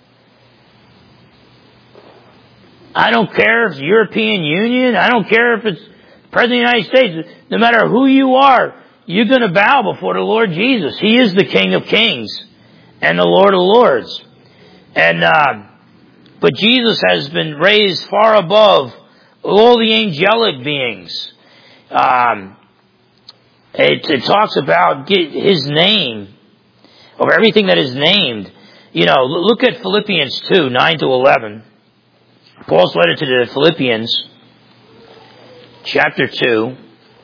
I don't care if it's the European Union. I don't care if it's the President of the United States. No matter who you are, you're going to bow before the Lord Jesus. He is the King of Kings and the Lord of Lords. And, uh, but Jesus has been raised far above all the angelic beings. Um, it, it talks about his name, or everything that is named. You know, look at Philippians two, nine to eleven. Paul's letter to the Philippians, chapter two.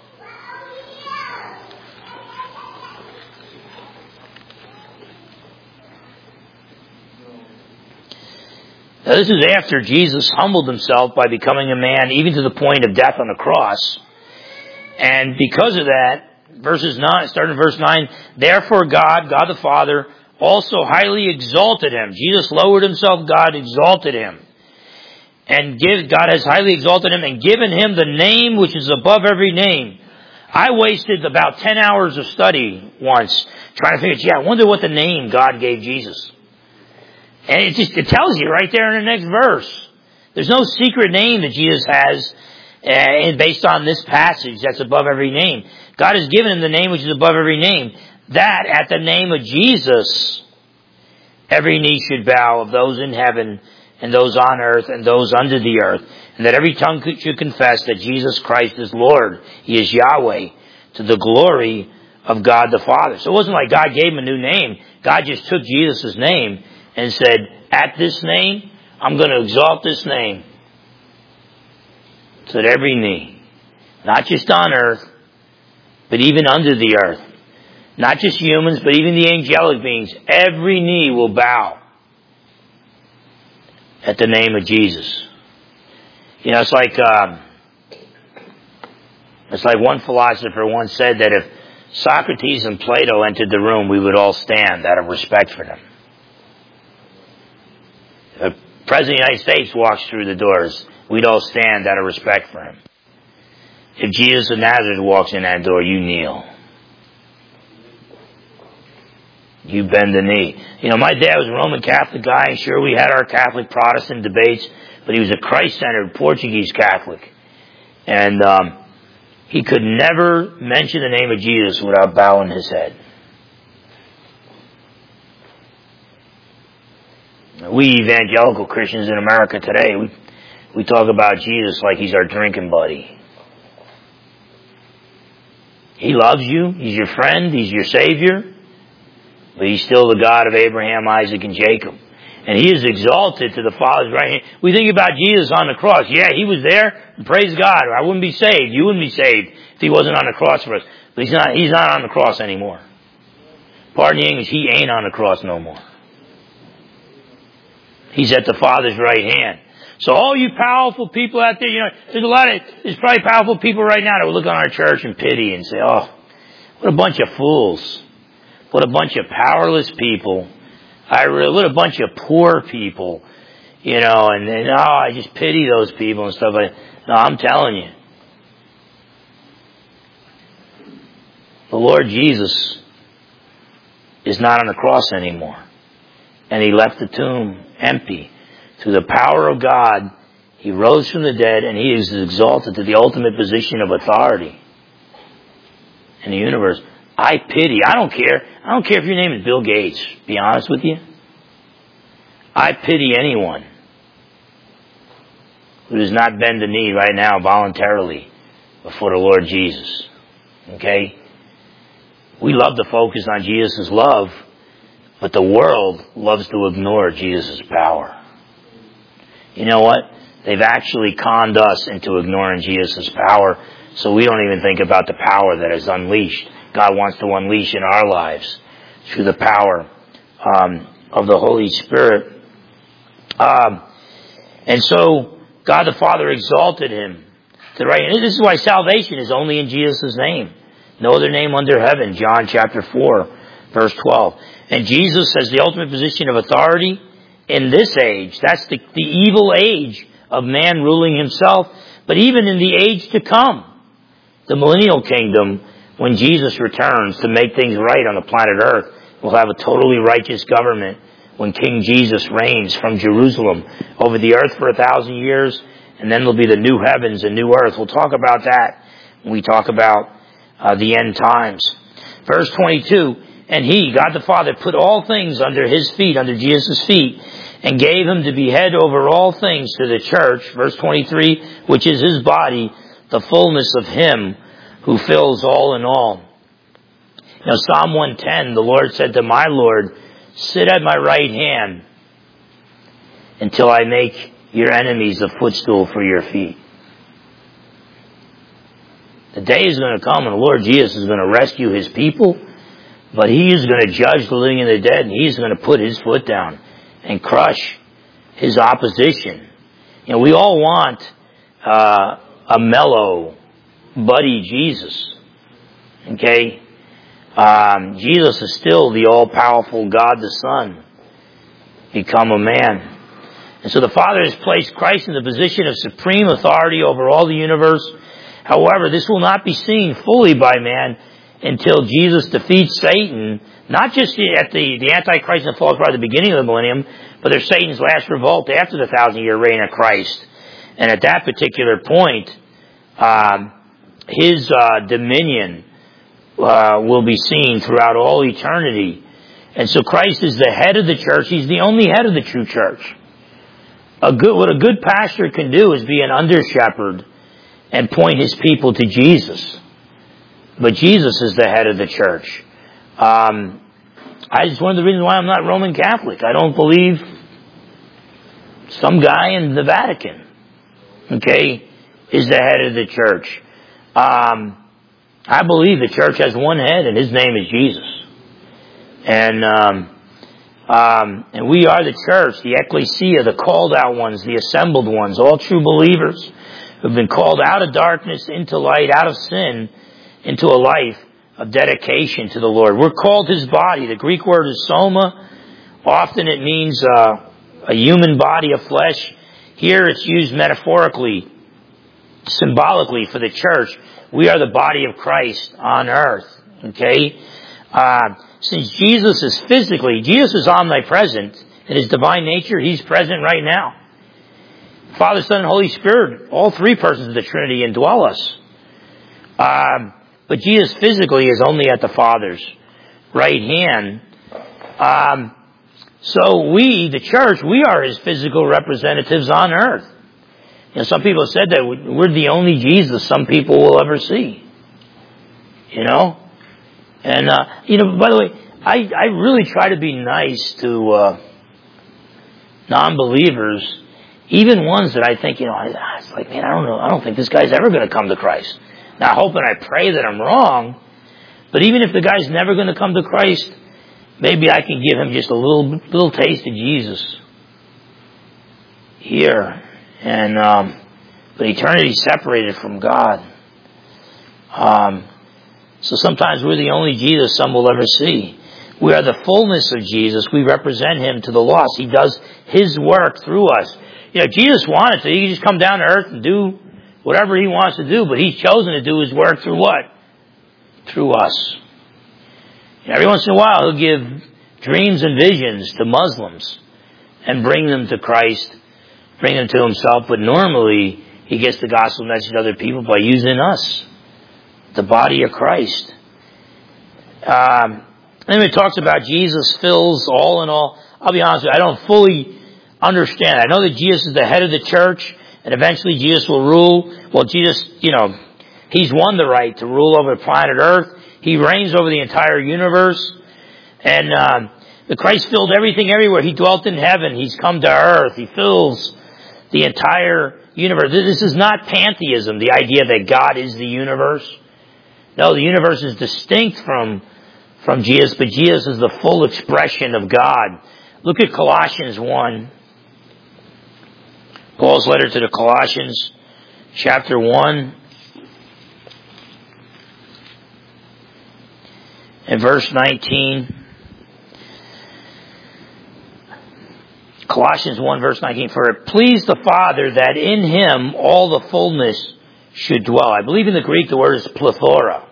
Now, this is after Jesus humbled himself by becoming a man, even to the point of death on the cross. And because of that, verses nine, starting in verse nine, therefore God, God the Father, also highly exalted him. Jesus lowered himself, God exalted him. And give, God has highly exalted him and given him the name which is above every name. I wasted about ten hours of study once trying to figure, gee, I wonder what the name God gave Jesus. And it just, it tells you right there in the next verse. There's no secret name that Jesus has uh, based on this passage that's above every name. God has given him the name which is above every name. That at the name of Jesus, every knee should bow of those in heaven and those on earth and those under the earth. And that every tongue should confess that Jesus Christ is Lord. He is Yahweh, to the glory of God the Father. So it wasn't like God gave him a new name. God just took Jesus' name and said, at this name, I'm going to exalt this name. So that every knee, not just on earth, but even under the earth, not just humans, but even the angelic beings, every knee will bow at the name of Jesus. You know, it's like, um, it's like one philosopher once said that if Socrates and Plato entered the room, we would all stand out of respect for them. If the President of the United States walks through the doors, we'd all stand out of respect for him. If Jesus of Nazareth walks in that door, you kneel. You bend the knee. You know, my dad was a Roman Catholic guy, and sure, we had our Catholic Protestant debates, but he was a Christ-centered Portuguese Catholic. And um, he could never mention the name of Jesus without bowing his head. We evangelical Christians in America today, we, we talk about Jesus like he's our drinking buddy. He loves you. He's your friend. He's your Savior. But he's still the God of Abraham, Isaac, and Jacob. And he is exalted to the Father's right hand. We think about Jesus on the cross. Yeah, he was there. Praise God. I wouldn't be saved. You wouldn't be saved if he wasn't on the cross for us. But he's not, he's not on the cross anymore. Pardon the English, he ain't on the cross no more. He's at the Father's right hand. So all you powerful people out there, you know, there's a lot of, there's probably powerful people right now that will look on our church and pity and say, oh, what a bunch of fools. What a bunch of powerless people. I really, what a bunch of poor people. You know, and, and oh, I just pity those people and stuff like that. No, I'm telling you. The Lord Jesus is not on the cross anymore. And he left the tomb empty. through the power of God, he rose from the dead, and he is exalted to the ultimate position of authority in the universe. I pity. I don't care. I don't care if your name is Bill Gates. Be honest with you. I pity anyone who does not bend the knee right now voluntarily before the Lord Jesus. Okay? We love to focus on Jesus' love, but the world loves to ignore Jesus' power. You know what? They've actually conned us into ignoring Jesus' power, so we don't even think about the power that is unleashed. God wants to unleash in our lives through the power um, of the Holy Spirit. Um, and so God the Father exalted him to the right. And this is why salvation is only in Jesus' name. No other name under heaven. John chapter four, verse twelve. And Jesus has the ultimate position of authority in this age. That's the, the evil age of man ruling himself. But even in the age to come, the millennial kingdom, when Jesus returns to make things right on the planet Earth, we'll have a totally righteous government when King Jesus reigns from Jerusalem over the earth for a thousand years, and then there'll be the new heavens and new earth. We'll talk about that when we talk about uh, the end times. Verse twenty-two, and he, God the Father, put all things under his feet, under Jesus' feet, and gave him to be head over all things to the church, verse twenty-three, which is his body, the fullness of him who fills all in all. Now, Psalm one ten, the Lord said to my Lord, sit at my right hand until I make your enemies a footstool for your feet. The day is going to come and the Lord Jesus is going to rescue his people, but he is going to judge the living and the dead, and he's going to put his foot down and crush his opposition. You know, we all want uh, a mellow, buddy Jesus. Okay? Um, Jesus is still the all-powerful God the Son, become a man. And so the Father has placed Christ in the position of supreme authority over all the universe. However, this will not be seen fully by man until Jesus defeats Satan, not just at the, the Antichrist and the false prophet at the beginning of the millennium, but there's Satan's last revolt after the thousand-year reign of Christ. And at that particular point, um, his uh, dominion uh, will be seen throughout all eternity. And so Christ is the head of the church. He's the only head of the true church. A good, what a good pastor can do is be an under-shepherd and point his people to Jesus. But Jesus is the head of the church. Um, I just one of the reasons why I'm not Roman Catholic. I don't believe some guy in the Vatican, okay, is the head of the church. Um, I believe the church has one head, and his name is Jesus. And um, um, and we are the church, the ecclesia, the called out ones, the assembled ones, all true believers who've been called out of darkness into light, out of sin, into a life of dedication to the Lord. We're called his body. The Greek word is soma. Often it means uh, a human body of flesh. Here it's used metaphorically, symbolically for the church. We are the body of Christ on earth. Okay? Uh, since Jesus is physically, Jesus is omnipresent in his divine nature, he's present right now. Father, Son, and Holy Spirit, all three persons of the Trinity indwell us. Um, but Jesus physically is only at the Father's right hand. Um, so we, the church, we are his physical representatives on earth. You know, some people have said that we're the only Jesus some people will ever see. You know? And, uh, you know, by the way, I, I really try to be nice to uh, non-believers, even ones that I think, you know, I, it's like, man, I don't know, I don't think this guy's ever going to come to Christ. Now, I hope and I pray that I'm wrong, but even if the guy's never going to come to Christ, maybe I can give him just a little little taste of Jesus here. And, um, but eternity separated from God. Um, so sometimes we're the only Jesus some will ever see. We are the fullness of Jesus. We represent him to the lost. He does his work through us. You know, Jesus wanted to. He could just come down to earth and do whatever he wants to do, but he's chosen to do his work through what? Through us. And every once in a while, he'll give dreams and visions to Muslims and bring them to Christ bring them to himself, but normally he gets the gospel message to other people by using us, the body of Christ. Um, and it talks about Jesus fills all in all. I'll be honest with you, I don't fully understand. I know that Jesus is the head of the church, and eventually Jesus will rule. Well, Jesus, you know, he's won the right to rule over planet Earth. He reigns over the entire universe. And um, the Christ filled everything everywhere. He dwelt in heaven. He's come to earth. He fills the entire universe. This is not pantheism, the idea that God is the universe. No, the universe is distinct from, from Jesus, but Jesus is the full expression of God. Look at Colossians one. Paul's letter to the Colossians, chapter one. And verse nineteen. Colossians one verse nineteen, for it pleased the Father that in him all the fullness should dwell. I believe in the Greek the word is plethora.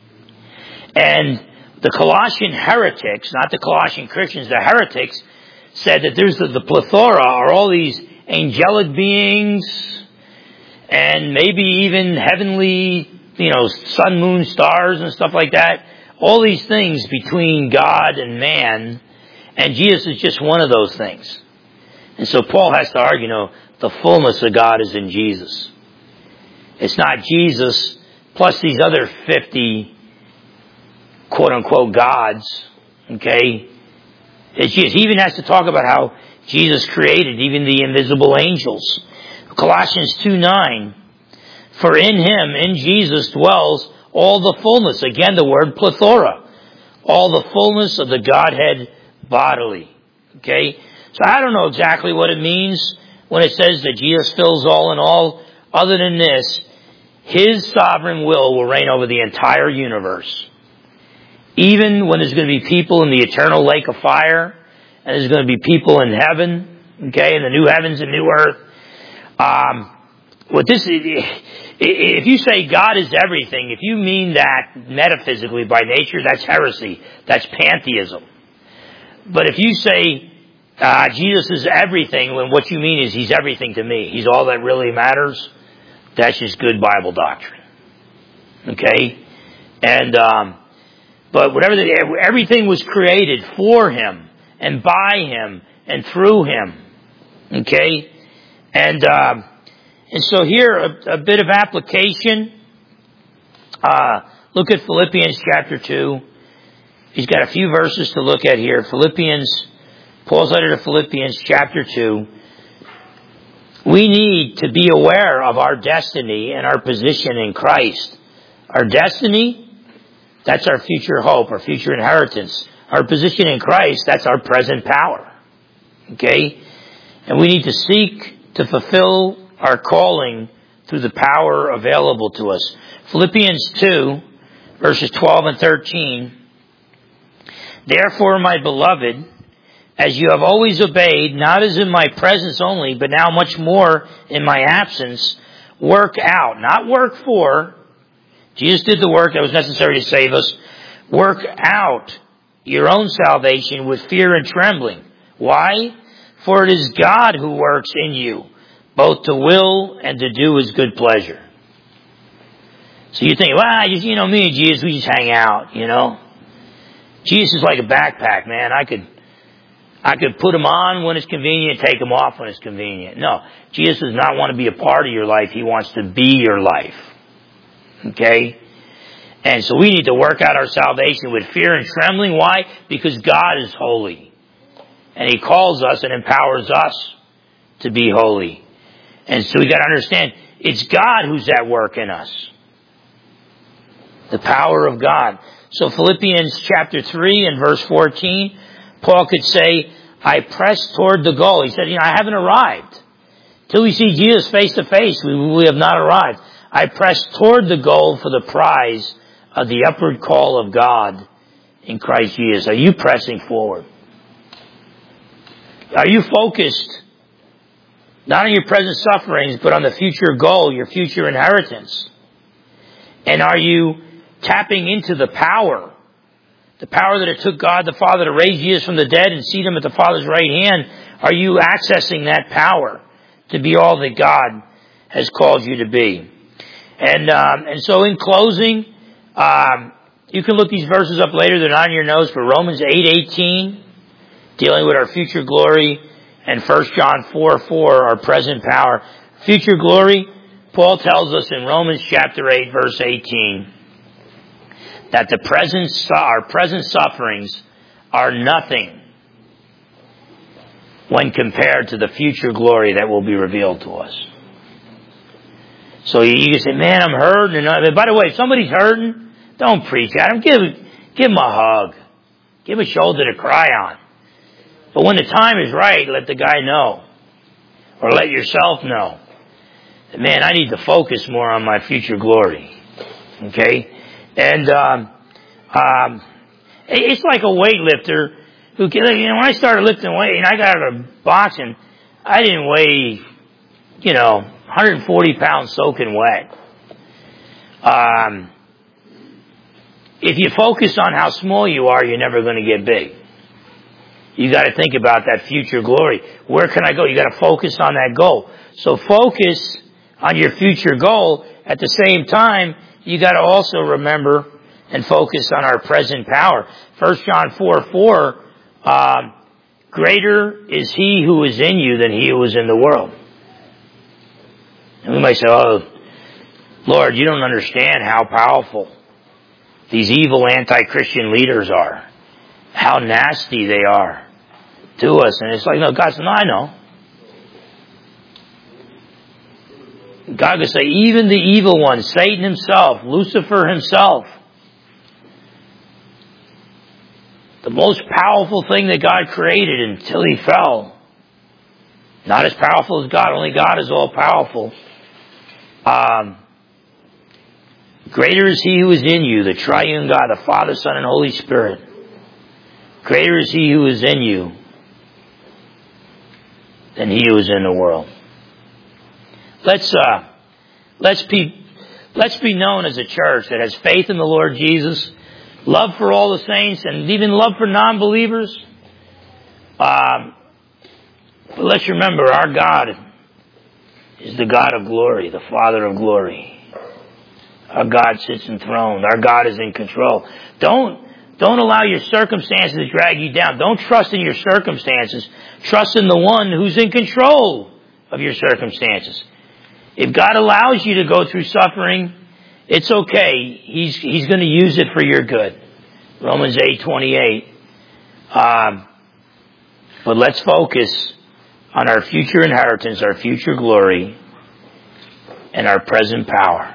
And the Colossian heretics, not the Colossian Christians, the heretics said that there's the, the plethora are all these angelic beings and maybe even heavenly, you know, sun, moon, stars and stuff like that. All these things between God and man, and Jesus is just one of those things. And so Paul has to argue, you know, the fullness of God is in Jesus. It's not Jesus plus these other fifty quote-unquote gods, okay? It's Jesus. He even has to talk about how Jesus created even the invisible angels. Colossians two nine, for in him, in Jesus, dwells all the fullness. Again, the word plethora. All the fullness of the Godhead bodily. Okay? So I don't know exactly what it means when it says that Jesus fills all in all. Other than this, his sovereign will will reign over the entire universe. Even when there's going to be people in the eternal lake of fire, and there's going to be people in heaven, okay, in the new heavens and new earth. Um, what this, if you say God is everything, if you mean that metaphysically by nature, that's heresy. That's pantheism. But if you say uh, Jesus is everything, when what you mean is he's everything to me, he's all that really matters, that's just good Bible doctrine. Okay? And, um, but whatever, the, everything was created for him and by him and through him. Okay? And, um, and so here, a, a bit of application. Uh, look at Philippians chapter two. He's got a few verses to look at here. Philippians, Paul's letter to Philippians chapter two. We need to be aware of our destiny and our position in Christ. Our destiny, that's our future hope, our future inheritance. Our position in Christ, that's our present power. Okay? And we need to seek to fulfill our calling through the power available to us. Philippians two, verses twelve and thirteen. Therefore, my beloved, as you have always obeyed, not as in my presence only, but now much more in my absence, work out, not work for. Jesus did the work that was necessary to save us. Work out your own salvation with fear and trembling. Why? For it is God who works in you, both to will and to do his good pleasure. So you think, well, just, you know, me and Jesus, we just hang out, you know. Jesus is like a backpack, man. I could, I could put him on when it's convenient, take him off when it's convenient. No, Jesus does not want to be a part of your life. He wants to be your life. Okay? And so we need to work out our salvation with fear and trembling. Why? Because God is holy. And he calls us and empowers us to be holy. And so we got to understand, it's God who's at work in us. The power of God. So Philippians chapter three and verse fourteen, Paul could say, I press toward the goal. He said, you know, I haven't arrived. Till we see Jesus face to face, we, we have not arrived. I press toward the goal for the prize of the upward call of God in Christ Jesus. Are you pressing forward? Are you focused not on your present sufferings, but on the future goal, your future inheritance? And are you tapping into the power, the power that it took God the Father to raise Jesus from the dead and seat him at the Father's right hand? Are you accessing that power to be all that God has called you to be. And um, and so in closing, um, you can look these verses up later. They're not in your notes, but Romans eight eighteen, dealing with our future glory, and First John four four, our present power. Future glory, Paul tells us in Romans chapter eight, verse eighteen, that the present, our present sufferings are nothing when compared to the future glory that will be revealed to us. So you can say, man, I'm hurting. And by the way, if somebody's hurting, don't preach at him. Give, give him a hug. Give him a shoulder to cry on. But when the time is right, let the guy know. Or let yourself know. Man, I need to focus more on my future glory. Okay? And um, um, it's like a weightlifter who can, you know, when I started lifting weight and I got out of boxing, I didn't weigh, you know, one hundred forty pounds soaking wet. Um, if you focus on how small you are, you're never going to get big. You got to think about that future glory. Where can I go? You got to focus on that goal. So focus on your future goal. At the same time, you got to also remember and focus on our present power. First John four four, um, greater is he who is in you than he who is in the world. And we might say, oh, Lord, you don't understand how powerful these evil anti-Christian leaders are. How nasty they are to us. And it's like, no, God said, no, I know. God could say, even the evil one, Satan himself, Lucifer himself, the most powerful thing that God created until he fell, not as powerful as God, only God is all powerful. Um, greater is he who is in you, the triune God, the Father, Son, and Holy Spirit. Greater is he who is in you than he who is in the world. Let's uh, let's be let's be known as a church that has faith in the Lord Jesus, love for all the saints, and even love for non-believers. Um, but let's remember, our God is the God of glory, the Father of glory. Our God sits enthroned. Our God is in control. Don't don't allow your circumstances to drag you down. Don't trust in your circumstances. Trust in the one who's in control of your circumstances. If God allows you to go through suffering, it's okay. He's He's going to use it for your good. Romans eight twenty-eight. Um, but let's focus on our future inheritance, our future glory, and our present power.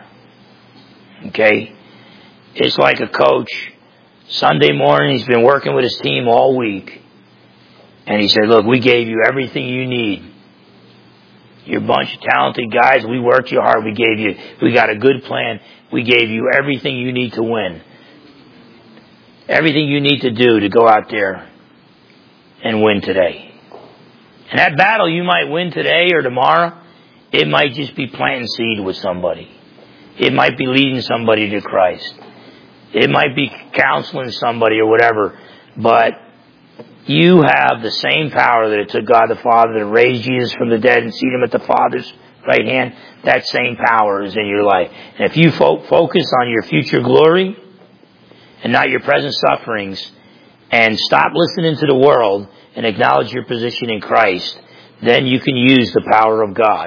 Okay? It's like a coach. Sunday morning, he's been working with his team all week. And he said, look, we gave you everything you need. You're a bunch of talented guys. We worked you hard. We gave you, we got a good plan. We gave you everything you need to win. Everything you need to do to go out there and win today. And that battle you might win today or tomorrow, it might just be planting seed with somebody. It might be leading somebody to Christ. It might be counseling somebody or whatever. But you have the same power that it took God the Father to raise Jesus from the dead and seat him at the Father's right hand. That same power is in your life. And if you fo- focus on your future glory and not your present sufferings, and stop listening to the world and acknowledge your position in Christ, then you can use the power of God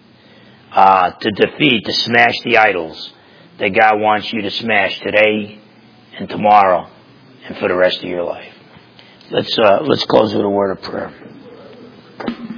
uh, to defeat, to smash the idols that God wants you to smash today and tomorrow and for the rest of your life. Let's uh, let's close with a word of prayer.